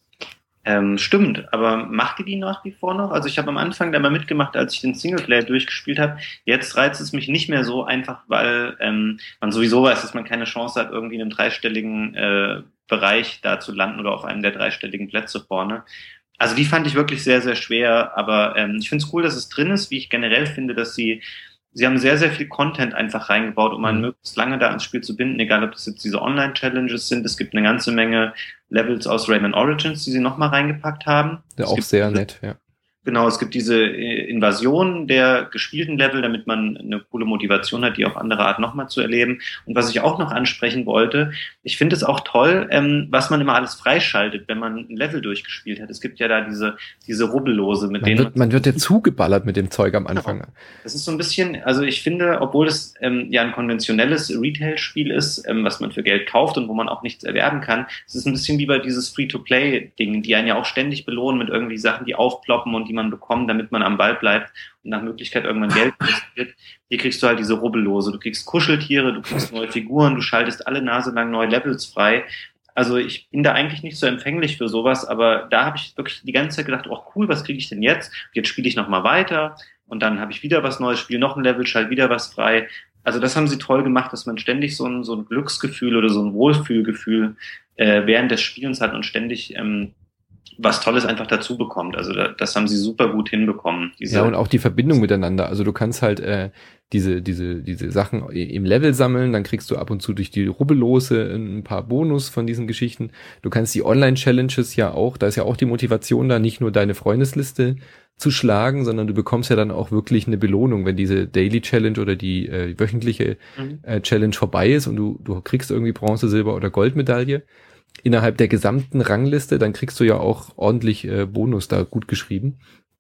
Ähm, stimmt, aber macht ihr die nach wie vor noch? Also ich habe am Anfang da mal mitgemacht, als ich den Singleplayer durchgespielt habe. Jetzt reizt es mich nicht mehr so, einfach weil ähm, man sowieso weiß, dass man keine Chance hat, irgendwie in einem dreistelligen äh, Bereich da zu landen oder auf einem der dreistelligen Plätze vorne. Also die fand ich wirklich sehr, sehr schwer, aber ähm, ich finde es cool, dass es drin ist, wie ich generell finde, dass sie Sie haben sehr, sehr viel Content einfach reingebaut, um einen möglichst lange da ans Spiel zu binden, egal ob das jetzt diese Online-Challenges sind. Es gibt eine ganze Menge Levels aus Rayman Origins, die sie nochmal reingepackt haben. Ja, auch sehr nett, ja. Genau, es gibt diese Invasion der gespielten Level, damit man eine coole Motivation hat, die auf andere Art nochmal zu erleben. Und was ich auch noch ansprechen wollte, ich finde es auch toll, ähm, was man immer alles freischaltet, wenn man ein Level durchgespielt hat. Es gibt ja da diese diese Rubbellose, mit man denen wird, man wird ja zugeballert mit dem Zeug am Anfang. Genau. Das ist so ein bisschen, also ich finde, obwohl es ähm, ja ein konventionelles Retail-Spiel ist, ähm, was man für Geld kauft und wo man auch nichts erwerben kann, es ist ein bisschen wie bei dieses Free-to-Play-Ding, die einen ja auch ständig belohnen mit irgendwie Sachen, die aufploppen und die man bekommt, damit man am Ball bleibt und nach Möglichkeit irgendwann Geld investiert. Hier kriegst du halt diese Rubbellose. Du kriegst Kuscheltiere, du kriegst neue Figuren, du schaltest alle Nase lang neue Levels frei. Also ich bin da eigentlich nicht so empfänglich für sowas, aber da habe ich wirklich die ganze Zeit gedacht, oh cool, was kriege ich denn jetzt? Jetzt spiele ich nochmal weiter und dann habe ich wieder was Neues, spiele noch ein Level, schalte wieder was frei. Also das haben sie toll gemacht, dass man ständig so ein, so ein Glücksgefühl oder so ein Wohlfühlgefühl äh, während des Spielens hat und ständig ähm, was Tolles einfach dazu bekommt. Also da, das haben sie super gut hinbekommen. Diese ja, und auch die Verbindung miteinander. Also du kannst halt äh, diese diese diese Sachen im Level sammeln, dann kriegst du ab und zu durch die Rubbellose ein paar Bonus von diesen Geschichten. Du kannst die Online-Challenges ja auch, da ist ja auch die Motivation da, nicht nur deine Freundesliste zu schlagen, sondern du bekommst ja dann auch wirklich eine Belohnung, wenn diese Daily Challenge oder die äh, wöchentliche mhm. äh, Challenge vorbei ist und du du kriegst irgendwie Bronze, Silber oder Goldmedaille innerhalb der gesamten Rangliste, dann kriegst du ja auch ordentlich äh, Bonus da gut geschrieben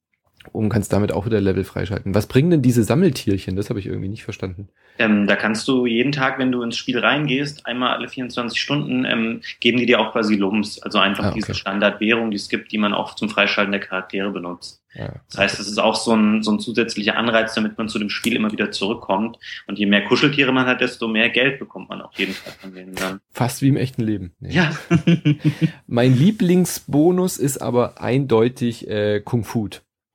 und kannst damit auch wieder Level freischalten. Was bringen denn diese Sammeltierchen? Das habe ich irgendwie nicht verstanden. Ähm, da kannst du jeden Tag, wenn du ins Spiel reingehst, einmal alle vierundzwanzig Stunden, ähm, geben die dir auch quasi Lumps, also einfach ah, okay. diese Standardwährung, die es gibt, die man auch zum Freischalten der Charaktere benutzt. Ja, okay. Das heißt, es ist auch so ein, so ein zusätzlicher Anreiz, damit man zu dem Spiel immer wieder zurückkommt. Und je mehr Kuscheltiere man hat, desto mehr Geld bekommt man auf jeden Fall von denen dann. Fast wie im echten Leben. Nee. Ja. Mein Lieblingsbonus ist aber eindeutig äh, Kung Fu.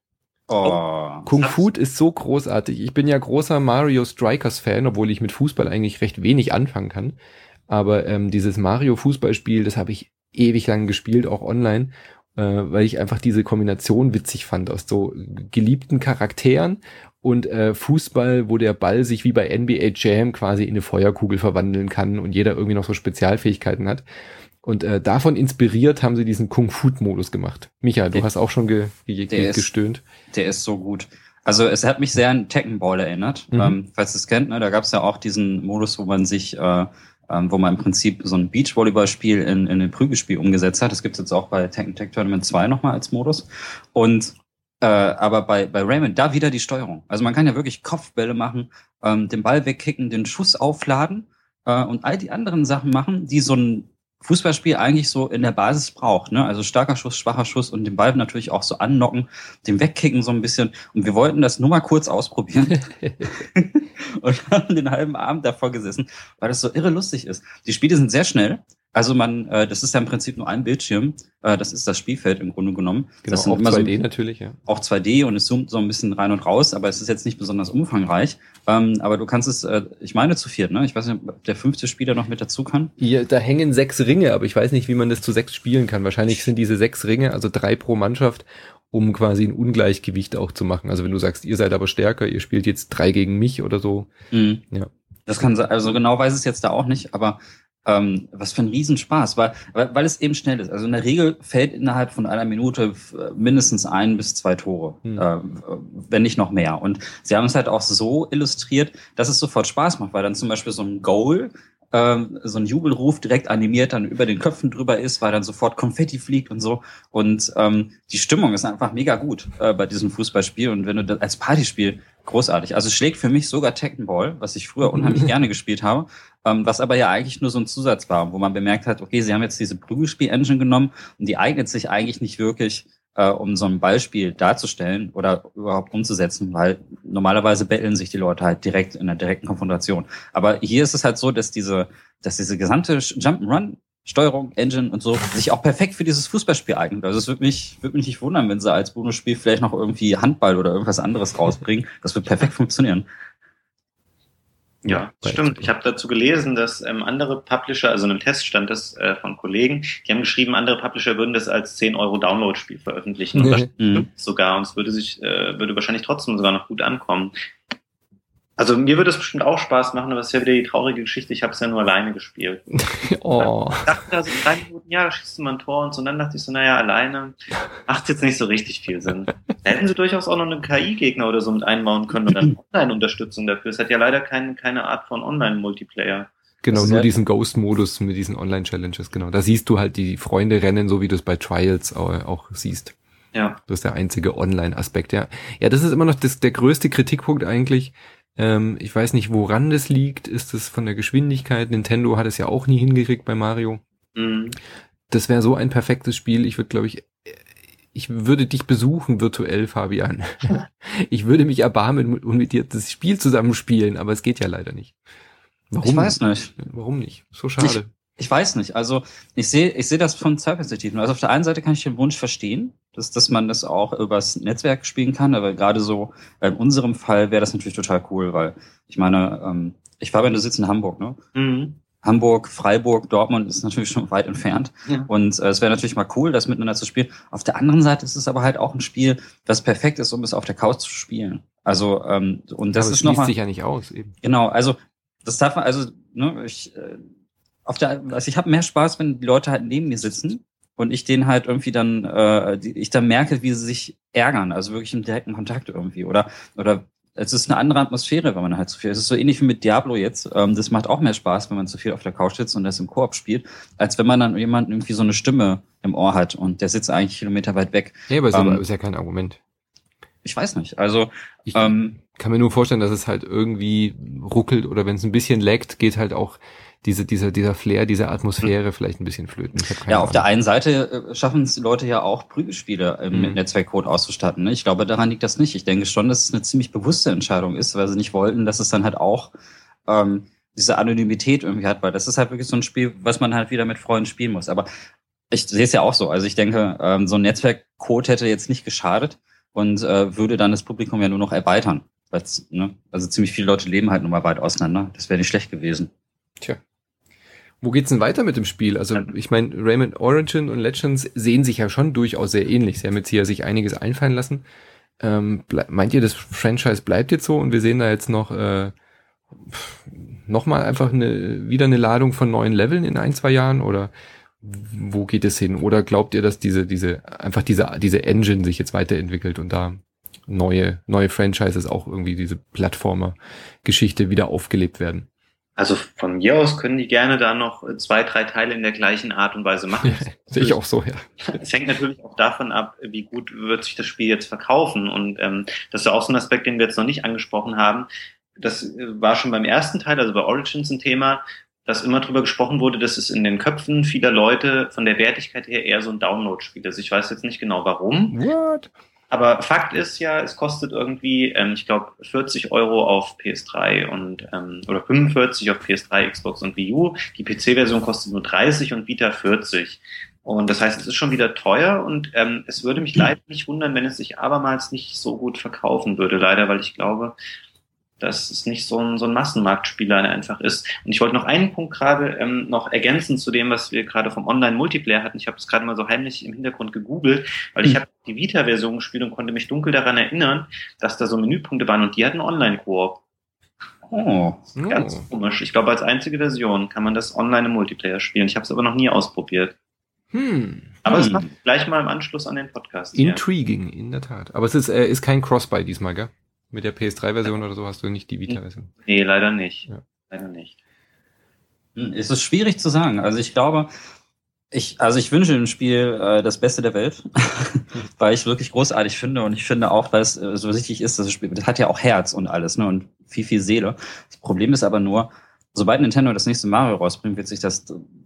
Oh. Kung Fu ist so großartig. Ich bin ja großer Mario Strikers Fan, obwohl ich mit Fußball eigentlich recht wenig anfangen kann. Aber ähm, dieses Mario Fußballspiel, das habe ich ewig lang gespielt, auch online, äh, weil ich einfach diese Kombination witzig fand aus so geliebten Charakteren und äh, Fußball, wo der Ball sich wie bei N B A Jam quasi in eine Feuerkugel verwandeln kann und jeder irgendwie noch so Spezialfähigkeiten hat. Und äh, davon inspiriert haben sie diesen Kung-Fu-Modus gemacht. Micha, du hast auch schon ge- ge- der gestöhnt. Ist, der ist so gut. Also es hat mich sehr an Tekken Ball erinnert, mhm. ähm, falls ihr es kennt. Ne? Da gab es ja auch diesen Modus, wo man sich, äh, ähm, wo man im Prinzip so ein Beachvolleyballspiel in, in ein Prügelspiel umgesetzt hat. Das gibt's jetzt auch bei Tekken Tag Tournament zwei nochmal als Modus. Und äh, aber bei bei Rayman da wieder die Steuerung. Also man kann ja wirklich Kopfbälle machen ähm, den Ball wegkicken, den Schuss aufladen äh, und all die anderen Sachen machen, die so ein Fußballspiel eigentlich so in der Basis braucht, ne? Also starker Schuss, schwacher Schuss und den Ball natürlich auch so annocken, den wegkicken so ein bisschen. Und wir wollten das nur mal kurz ausprobieren und haben den halben Abend davor gesessen, weil das so irre lustig ist. Die Spiele sind sehr schnell. Also man, äh, das ist ja im Prinzip nur ein Bildschirm. Äh, das ist das Spielfeld im Grunde genommen. Genau, das sind auch immer zwei D so, natürlich, ja. Auch zwei D und es zoomt so ein bisschen rein und raus, aber es ist jetzt nicht besonders umfangreich. Ähm, aber du kannst es, äh, ich meine zu viert, ne? Ich weiß nicht, ob der fünfte Spieler noch mit dazu kann. Hier, da hängen sechs Ringe, aber ich weiß nicht, wie man das zu sechs spielen kann. Wahrscheinlich sind diese sechs Ringe, also drei pro Mannschaft, um quasi ein Ungleichgewicht auch zu machen. Also wenn du sagst, ihr seid aber stärker, ihr spielt jetzt drei gegen mich oder so. Mhm. Ja. Das kann sein, also genau weiß ich es jetzt da auch nicht, aber Ähm, was für ein Riesenspaß, weil, weil, weil es eben schnell ist. Also in der Regel fällt innerhalb von einer Minute mindestens ein bis zwei Tore, hm. äh, wenn nicht noch mehr. Und sie haben es halt auch so illustriert, dass es sofort Spaß macht, weil dann zum Beispiel so ein Goal, ähm, so ein Jubelruf direkt animiert dann über den Köpfen drüber ist, weil dann sofort Konfetti fliegt und so. Und ähm, die Stimmung ist einfach mega gut äh, bei diesem Fußballspiel. Und wenn du das als Partyspiel, großartig. Also es schlägt für mich sogar Tekken Ball, was ich früher unheimlich gerne gespielt habe, ähm, was aber ja eigentlich nur so ein Zusatz war, wo man bemerkt hat, okay, sie haben jetzt diese Prügelspiel-Engine genommen und die eignet sich eigentlich nicht wirklich, äh, um so ein Ballspiel darzustellen oder überhaupt umzusetzen, weil normalerweise betteln sich die Leute halt direkt in der direkten Konfrontation. Aber hier ist es halt so, dass diese, dass diese gesamte Jump'n'Run Steuerung, Engine und so, sich auch perfekt für dieses Fußballspiel eignet. Also es würde mich, würde mich nicht wundern, wenn sie als Bonusspiel vielleicht noch irgendwie Handball oder irgendwas anderes rausbringen. Das wird perfekt funktionieren. Ja, ja stimmt. Ich habe dazu gelesen, dass ähm, andere Publisher, also in einem Test stand das äh, von Kollegen, die haben geschrieben, andere Publisher würden das als zehn Euro Download-Spiel veröffentlichen. Und wahrscheinlich mhm. sogar, und es würde sich, äh, würde wahrscheinlich trotzdem sogar noch gut ankommen. Also mir würde es bestimmt auch Spaß machen, aber es ist ja wieder die traurige Geschichte, ich habe es ja nur alleine gespielt. Oh. Ich dachte da so drei Minuten, ja, da schießt du mal ein Tor und so, und dann dachte ich so, naja, alleine macht jetzt nicht so richtig viel Sinn. Da hätten sie durchaus auch noch einen K I-Gegner oder so mit einbauen können oder eine Online-Unterstützung dafür. Es hat ja leider kein, keine Art von Online-Multiplayer. Genau, nur diesen Ghost-Modus mit diesen Online-Challenges, genau. Da siehst du halt die Freunde rennen, so wie du es bei Trials auch, auch siehst. Ja. Das ist der einzige Online-Aspekt, ja. Ja, das ist immer noch das, der größte Kritikpunkt eigentlich. Ähm, ich weiß nicht, woran das liegt. Ist es von der Geschwindigkeit? Nintendo hat es ja auch nie hingekriegt bei Mario. Mhm. Das wäre so ein perfektes Spiel. Ich würde, glaube ich, ich würde dich besuchen virtuell, Fabian. Ich würde mich erbarmen und mit dir das Spiel zusammenspielen, aber es geht ja leider nicht. Warum? Ich weiß nicht. Warum nicht? So schade. Ich, ich weiß nicht. Also ich sehe ich sehe das von zwei Perspektiven. Also auf der einen Seite kann ich den Wunsch verstehen, dass, dass man das auch übers Netzwerk spielen kann, aber gerade so in unserem Fall wäre das natürlich total cool, weil ich meine, ähm, ich Fabian, du sitzt in Hamburg, ne? Mhm. Hamburg, Freiburg, Dortmund ist natürlich schon weit entfernt. Ja. Und äh, es wäre natürlich mal cool, das miteinander zu spielen. Auf der anderen Seite ist es aber halt auch ein Spiel, das perfekt ist, um es auf der Couch zu spielen. Also, ähm, und das aber ist es noch schließt mal, sich ja nicht aus, eben. Genau, also das darf man, also, ne, ich, äh, auf der, also ich habe mehr Spaß, wenn die Leute halt neben mir sitzen und ich denen halt irgendwie dann, äh, die, ich dann merke, wie sie sich ärgern, also wirklich im direkten Kontakt irgendwie. Oder, oder es ist eine andere Atmosphäre, wenn man halt zu viel. Es ist so ähnlich wie mit Diablo jetzt. Ähm, das macht auch mehr Spaß, wenn man zu viel auf der Couch sitzt und das im Koop spielt, als wenn man dann jemanden irgendwie so eine Stimme im Ohr hat und der sitzt eigentlich Kilometer weit weg. Nee, aber es ähm, ist ja kein Argument. Ich weiß nicht. Also ich ähm, kann mir nur vorstellen, dass es halt irgendwie ruckelt oder wenn es ein bisschen laggt, geht halt auch diese, dieser, dieser Flair, diese Atmosphäre vielleicht ein bisschen flöten. Ich hab keine ja, Ahnung. auf der einen Seite schaffen es die Leute ja auch, Prügelspiele im Mhm. Netzwerkcode auszustatten. Ne? Ich glaube, daran liegt das nicht. Ich denke schon, dass es eine ziemlich bewusste Entscheidung ist, weil sie nicht wollten, dass es dann halt auch ähm, diese Anonymität irgendwie hat, weil das ist halt wirklich so ein Spiel, was man halt wieder mit Freunden spielen muss. Aber ich sehe es ja auch so. Also ich denke, ähm, so ein Netzwerkcode hätte jetzt nicht geschadet und äh, würde dann das Publikum ja nur noch erweitern. Weil's, ne? Also ziemlich viele Leute leben halt nun mal weit auseinander. Das wäre nicht schlecht gewesen. Tja. Wo geht's denn weiter mit dem Spiel? Also ich meine, Rayman Origin und Legends sehen sich ja schon durchaus sehr ähnlich. Sie haben jetzt hier sich einiges einfallen lassen. Ähm, ble- meint ihr, das Franchise bleibt jetzt so und wir sehen da jetzt noch äh, nochmal einfach eine wieder eine Ladung von neuen Leveln in ein, zwei Jahren? Oder wo geht es hin? Oder glaubt ihr, dass diese diese einfach diese diese Engine sich jetzt weiterentwickelt und da neue neue Franchises auch irgendwie diese Plattformer-Geschichte wieder aufgelebt werden? Also von mir aus können die gerne da noch zwei, drei Teile in der gleichen Art und Weise machen. Sehe ich auch so, ja. Es hängt natürlich auch davon ab, wie gut wird sich das Spiel jetzt verkaufen. Und ähm, das ist ja auch so ein Aspekt, den wir jetzt noch nicht angesprochen haben. das war schon beim ersten Teil, also bei Origins ein Thema, dass immer drüber gesprochen wurde, dass es in den Köpfen vieler Leute von der Wertigkeit her eher so ein Download-Spiel ist. Ich weiß jetzt nicht genau warum. What? Aber Fakt ist ja, es kostet irgendwie, ähm, ich glaube, vierzig Euro auf P S drei und ähm, oder fünfundvierzig auf P S drei, Xbox und Wii U. Die P C-Version kostet nur dreißig und Vita vierzig. Und das heißt, es ist schon wieder teuer und ähm, es würde mich leider nicht wundern, wenn es sich abermals nicht so gut verkaufen würde, leider, weil ich glaube, dass es nicht so ein, so ein Massenmarktspieler einfach ist. Und ich wollte noch einen Punkt gerade ähm, noch ergänzen zu dem, was wir gerade vom Online-Multiplayer hatten. Ich habe es gerade mal so heimlich im Hintergrund gegoogelt, weil ich habe die Vita-Version gespielt und konnte mich dunkel daran erinnern, dass da so Menüpunkte waren und die hatten Online-Koop. Oh. Ganz oh. komisch. Ich glaube, als einzige Version kann man das online im Multiplayer spielen. Ich habe es aber noch nie ausprobiert. Hm. Aber hm. es macht gleich mal im Anschluss an den Podcast. Intriguing, hier. In der Tat. Aber es ist, äh, ist kein Cross-Buy diesmal, gell? Mit der P S drei Version oder so hast du nicht die Vita-Version. Nee, leider nicht. Ja. Leider nicht. Es ist schwierig zu sagen. Also ich glaube, ich, also ich wünsche dem Spiel äh, das Beste der Welt, weil ich wirklich großartig finde und ich finde auch, weil es äh, so wichtig ist, dass das Spiel, das hat ja auch Herz und alles, ne, und viel, viel Seele. Das Problem ist aber nur, sobald Nintendo das nächste Mario rausbringt, wird sich das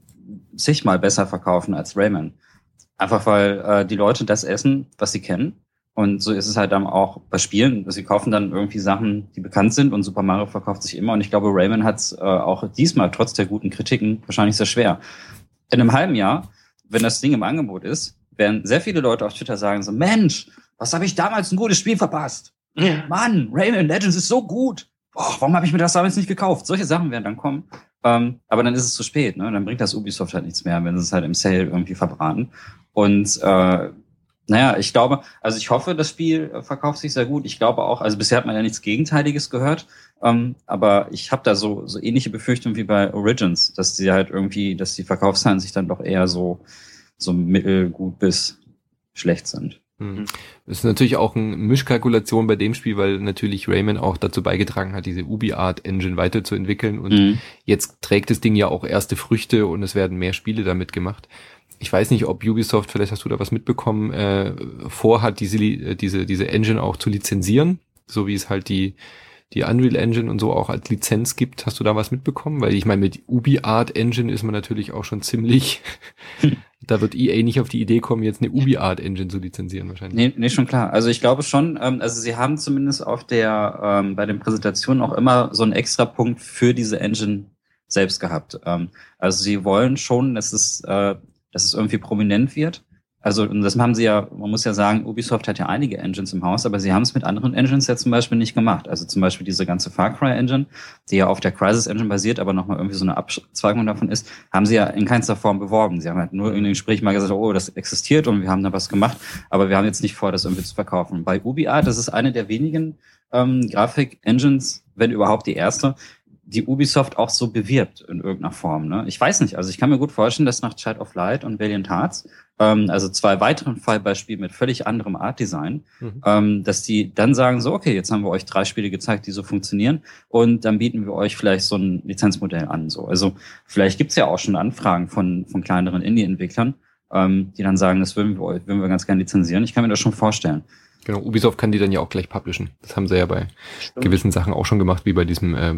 zigmal besser verkaufen als Rayman. Einfach weil äh, die Leute das essen, was sie kennen. Und so ist es halt dann auch bei Spielen. Sie kaufen dann irgendwie Sachen, die bekannt sind und Super Mario verkauft sich immer. Und ich glaube, Rayman hat es äh, auch diesmal trotz der guten Kritiken wahrscheinlich sehr schwer. In einem halben Jahr, wenn das Ding im Angebot ist, werden sehr viele Leute auf Twitter sagen so, Mensch, was habe ich damals ein gutes Spiel verpasst? Ja. Mann, Rayman Legends ist so gut. Boah, warum habe ich mir das damals nicht gekauft? Solche Sachen werden dann kommen. Ähm, aber dann ist es zu spät. Ne? Dann bringt das Ubisoft halt nichts mehr, wenn sie es halt im Sale irgendwie verbraten. Und äh, naja, ich glaube, also ich hoffe, das Spiel verkauft sich sehr gut. Ich glaube auch, also bisher hat man ja nichts Gegenteiliges gehört, ähm, aber ich habe da so so ähnliche Befürchtungen wie bei Origins, dass die halt irgendwie, dass die Verkaufszahlen sich dann doch eher so so mittelgut bis schlecht sind. Hm. Das ist natürlich auch eine Mischkalkulation bei dem Spiel, weil natürlich Rayman auch dazu beigetragen hat, diese UbiArt-Engine weiterzuentwickeln und mhm. jetzt trägt das Ding ja auch erste Früchte und es werden mehr Spiele damit gemacht. Ich weiß nicht, ob Ubisoft, vielleicht hast du da was mitbekommen, äh, vorhat, diese, diese, diese Engine auch zu lizenzieren, so wie es halt die, die Unreal Engine und so auch als Lizenz gibt. Hast du da was mitbekommen? Weil ich meine, mit UbiArt Engine ist man natürlich auch schon ziemlich, hm. da wird E A nicht auf die Idee kommen, jetzt eine UbiArt Engine zu lizenzieren wahrscheinlich. Nee, nee, schon klar. Also ich glaube schon, ähm, also sie haben zumindest auf der, ähm, bei den Präsentationen auch immer so einen extra Punkt für diese Engine selbst gehabt. Ähm, also sie wollen schon, dass es, äh, dass es irgendwie prominent wird. Also, und das haben sie ja, man muss ja sagen, Ubisoft hat ja einige Engines im Haus, aber sie haben es mit anderen Engines ja zum Beispiel nicht gemacht. Also zum Beispiel diese ganze Far Cry Engine, die ja auf der Crysis Engine basiert, aber nochmal irgendwie so eine Abzweigung davon ist, haben sie ja in keinster Form beworben. Sie haben halt nur in dem Gespräch mal gesagt, oh, das existiert und wir haben da was gemacht, aber wir haben jetzt nicht vor, das irgendwie zu verkaufen. Bei UbiArt, das ist eine der wenigen ähm, Grafik-Engines, wenn überhaupt die erste, die Ubisoft auch so bewirbt in irgendeiner Form. Ne? Ich weiß nicht, also ich kann mir gut vorstellen, dass nach Child of Light und Valiant Hearts, ähm, also zwei weiteren Fallbeispielen mit völlig anderem Art-Design, mhm. ähm, dass die dann sagen so, okay, jetzt haben wir euch drei Spiele gezeigt, die so funktionieren und dann bieten wir euch vielleicht so ein Lizenzmodell an. So. Also vielleicht gibt's ja auch schon Anfragen von von kleineren Indie-Entwicklern, ähm, die dann sagen, das würden wir, würden wir ganz gerne lizenzieren. Ich kann mir das schon vorstellen. Genau, Ubisoft kann die dann ja auch gleich publishen. Das haben sie ja bei Stimmt. gewissen Sachen auch schon gemacht, wie bei diesem äh,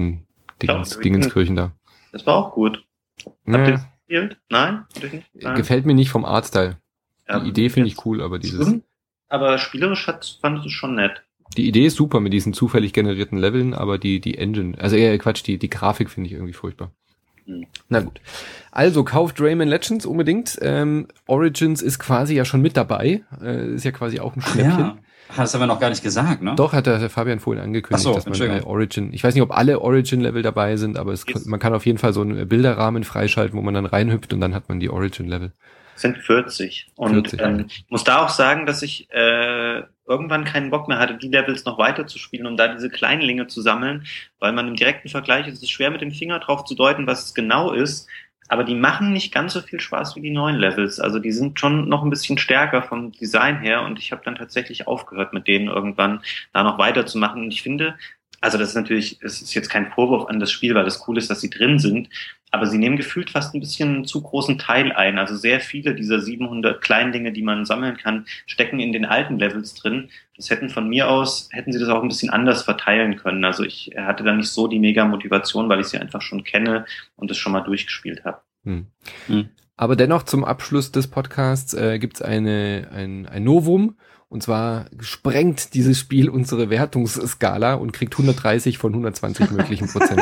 Mushroom-Dingenskirchen da. Das war auch gut. Ja. Habt ihr das gespielt? Nein? Nein? Gefällt mir nicht vom Artstyle. Die ja, Idee finde ich cool, aber dieses... Stimmt. Aber spielerisch hat, fand ich es schon nett. Die Idee ist super mit diesen zufällig generierten Leveln, aber die die Engine, also eher Quatsch, die die Grafik finde ich irgendwie furchtbar. Hm. Na gut. Also kauft Rayman Legends unbedingt. Ähm, Origins ist quasi ja schon mit dabei. Äh, ist ja quasi auch ein Schnäppchen. Ja. Das haben wir noch gar nicht gesagt, ne? Doch, hat der, der Fabian vorhin angekündigt, Ach so, dass man bei Origin, ich weiß nicht, ob alle Origin-Level dabei sind, aber es, man kann auf jeden Fall so einen Bilderrahmen freischalten, wo man dann reinhüpft und dann hat man die Origin-Level. Es sind vierzig. Und vierzig, ähm, ich muss da auch sagen, dass ich äh, irgendwann keinen Bock mehr hatte, die Levels noch weiter zu spielen und da diese Kleinlinge zu sammeln, weil man im direkten Vergleich ist es schwer mit dem Finger drauf zu deuten, was es genau ist. Aber die machen nicht ganz so viel Spaß wie die neuen Levels. Also die sind schon noch ein bisschen stärker vom Design her und ich habe dann tatsächlich aufgehört, mit denen irgendwann da noch weiterzumachen. Und ich finde, also das ist natürlich, es ist jetzt kein Vorwurf an das Spiel, weil das cool ist, dass sie drin sind, aber sie nehmen gefühlt fast ein bisschen zu großen Teil ein. Also sehr viele dieser siebenhundert Kleindinge, die man sammeln kann, stecken in den alten Levels drin. Das hätten von mir aus, hätten sie das auch ein bisschen anders verteilen können. Also ich hatte da nicht so die mega Motivation, weil ich sie einfach schon kenne und das schon mal durchgespielt habe. Hm. Hm. Aber dennoch zum Abschluss des Podcasts äh, gibt es eine, ein, ein Novum. Und zwar sprengt dieses Spiel unsere Wertungsskala und kriegt hundertdreißig von hundertzwanzig möglichen Prozent.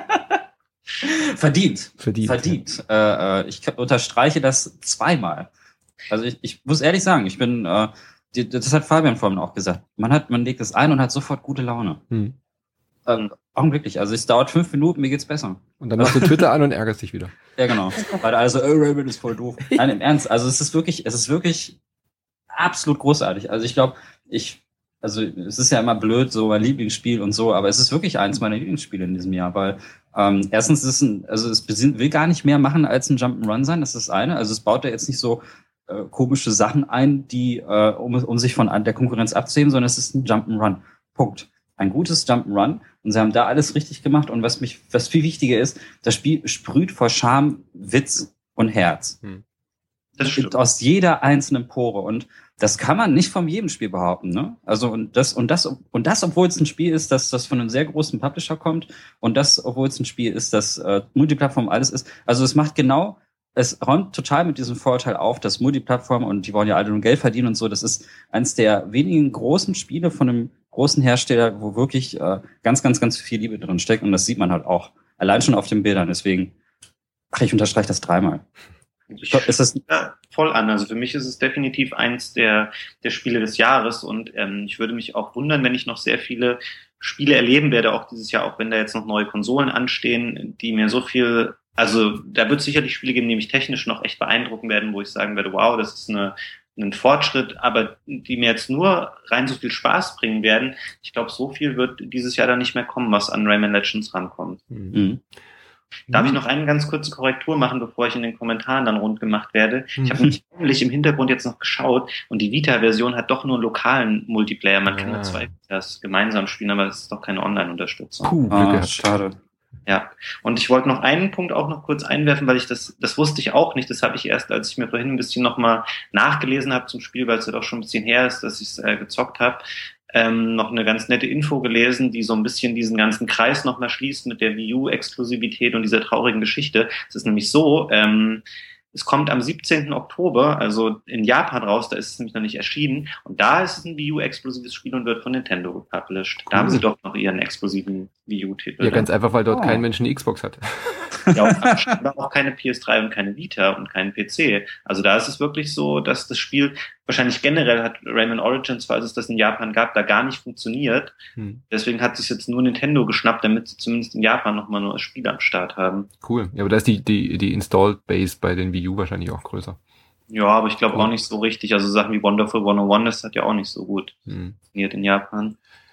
Verdient. Verdient. Verdient. Ja. Äh, ich unterstreiche das zweimal. Also ich, ich muss ehrlich sagen, ich bin, äh, die, das hat Fabian vorhin auch gesagt, man hat, man legt es ein und hat sofort gute Laune. Hm. Ähm, augenblicklich. Also es dauert fünf Minuten, mir geht's besser. Und dann machst du Twitter an und ärgerst dich wieder. Ja, genau. Weil also, oh, Raymond ist voll doof. Nein, im Ernst. Also es ist wirklich, es ist wirklich absolut großartig. Also ich glaube, ich, also es ist ja immer blöd, so mein Lieblingsspiel und so, aber es ist wirklich eins meiner Lieblingsspiele in diesem Jahr, weil ähm, erstens ist es ein, also es will gar nicht mehr machen als ein Jump'n'Run sein, das ist das eine. Also es baut ja jetzt nicht so äh, komische Sachen ein, die äh, um, um sich von der Konkurrenz abzuheben, sondern es ist ein Jump'n'Run. Punkt. Ein gutes Jump'n'Run und sie haben da alles richtig gemacht und was mich, was viel wichtiger ist, das Spiel sprüht vor Charme, Witz und Herz. Hm. Das stimmt. Aus jeder einzelnen Pore und das kann man nicht von jedem Spiel behaupten, ne? Also und das und das und das, obwohl es ein Spiel ist, das das von einem sehr großen Publisher kommt und das, obwohl es ein Spiel ist, das äh, Multiplattform alles ist. Also es macht genau, es räumt total mit diesem Vorurteil auf, dass Multiplattform und die wollen ja alle nur Geld verdienen und so. Das ist eins der wenigen großen Spiele von einem großen Hersteller, wo wirklich äh, ganz, ganz, ganz viel Liebe drin steckt und das sieht man halt auch allein schon auf den Bildern. Deswegen, ach, ich unterstreiche das dreimal. Ich ist das ja, voll an. Also für mich ist es definitiv eins der, der Spiele des Jahres und ähm, ich würde mich auch wundern, wenn ich noch sehr viele Spiele erleben werde, auch dieses Jahr, auch wenn da jetzt noch neue Konsolen anstehen, die mir so viel, also da wird es sicherlich Spiele geben, die mich technisch noch echt beeindrucken werden, wo ich sagen werde, wow, das ist eine, ein Fortschritt, aber die mir jetzt nur rein so viel Spaß bringen werden. Ich glaube, so viel wird dieses Jahr da nicht mehr kommen, was an Rayman Legends rankommt. Mhm. Darf ich noch eine ganz kurze Korrektur machen, bevor ich in den Kommentaren dann rund gemacht werde? Ich habe nämlich nämlich im Hintergrund jetzt noch geschaut und die Vita-Version hat doch nur einen lokalen Multiplayer. Man kann mit zwei Vitas gemeinsam spielen, aber es ist doch keine Online-Unterstützung. Puh, ah, schade. Ja, und ich wollte noch einen Punkt auch noch kurz einwerfen, weil ich das, das wusste ich auch nicht, das habe ich erst, als ich mir vorhin ein bisschen nochmal nachgelesen habe zum Spiel, weil es ja doch schon ein bisschen her ist, dass ich es äh, gezockt habe. Ähm, noch eine ganz nette Info gelesen, die so ein bisschen diesen ganzen Kreis nochmal schließt mit der Wii U-Exklusivität und dieser traurigen Geschichte. Es ist nämlich so, ähm, es kommt am siebzehnten Oktober, also in Japan raus, da ist es nämlich noch nicht erschienen. Und da ist es ein Wii U-exklusives Spiel und wird von Nintendo gepublished. Cool. Da haben sie doch noch ihren exklusiven Wii U-Titel. Ja, ganz einfach, weil dort oh. kein Mensch eine Xbox hat. Ja, auch, auch keine P S drei und keine Vita und keinen P C. Also da ist es wirklich so, dass das Spiel, wahrscheinlich generell hat Rayman Origins, falls es das in Japan gab, da gar nicht funktioniert. Hm. Deswegen hat sich jetzt nur Nintendo geschnappt, damit sie zumindest in Japan nochmal nur ein Spiel am Start haben. Cool. Ja, aber da ist die, die, die Installed Base bei den Wii U wahrscheinlich auch größer. Ja, aber ich glaube cool. auch nicht so richtig. Also Sachen wie Wonderful hunderteins, das hat ja auch nicht so gut hm. funktioniert in Japan.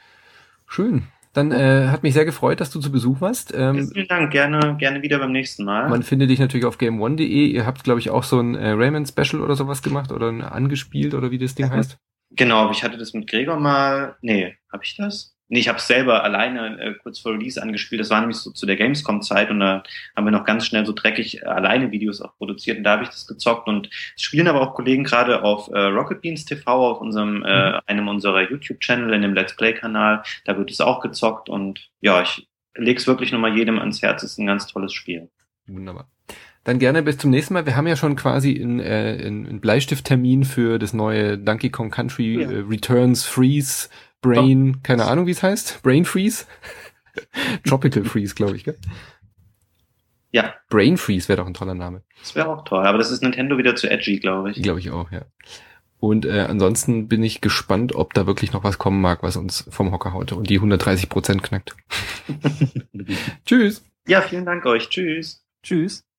Schön. Dann äh, hat mich sehr gefreut, dass du zu Besuch warst. Ähm, Vielen Dank, gerne, gerne wieder beim nächsten Mal. Man findet dich natürlich auf game one punkt de. Ihr habt, glaube ich, auch so ein äh, Rayman-Special oder sowas gemacht oder ein angespielt oder wie das Ding ja. heißt. Genau, ich hatte das mit Gregor mal. Nee, habe ich das? Nee, ich habe es selber alleine äh, kurz vor Release angespielt. Das war nämlich so zu der Gamescom-Zeit und da haben wir noch ganz schnell so dreckig äh, alleine Videos auch produziert und da habe ich das gezockt und es spielen aber auch Kollegen gerade auf äh, Rocket Beans T V, auf unserem äh, einem unserer YouTube-Channel, in dem Let's Play-Kanal. Da wird es auch gezockt und ja, ich lege es wirklich nochmal jedem ans Herz. Es ist ein ganz tolles Spiel. Wunderbar. Dann gerne bis zum nächsten Mal. Wir haben ja schon quasi einen, äh, einen Bleistifttermin für das neue Donkey Kong Country ja. äh, Returns Freeze Brain, Doch. keine Ahnung, wie es heißt. Brain Freeze? Tropical Freeze, glaube ich, gell? Ja. Brain Freeze wäre doch ein toller Name. Das wäre auch toll, aber das ist Nintendo wieder zu edgy, glaube ich. Glaube ich auch, ja. Und äh, ansonsten bin ich gespannt, ob da wirklich noch was kommen mag, was uns vom Hocker haut und die hundertdreißig Prozent knackt. Tschüss. Ja, vielen Dank euch. Tschüss. Tschüss.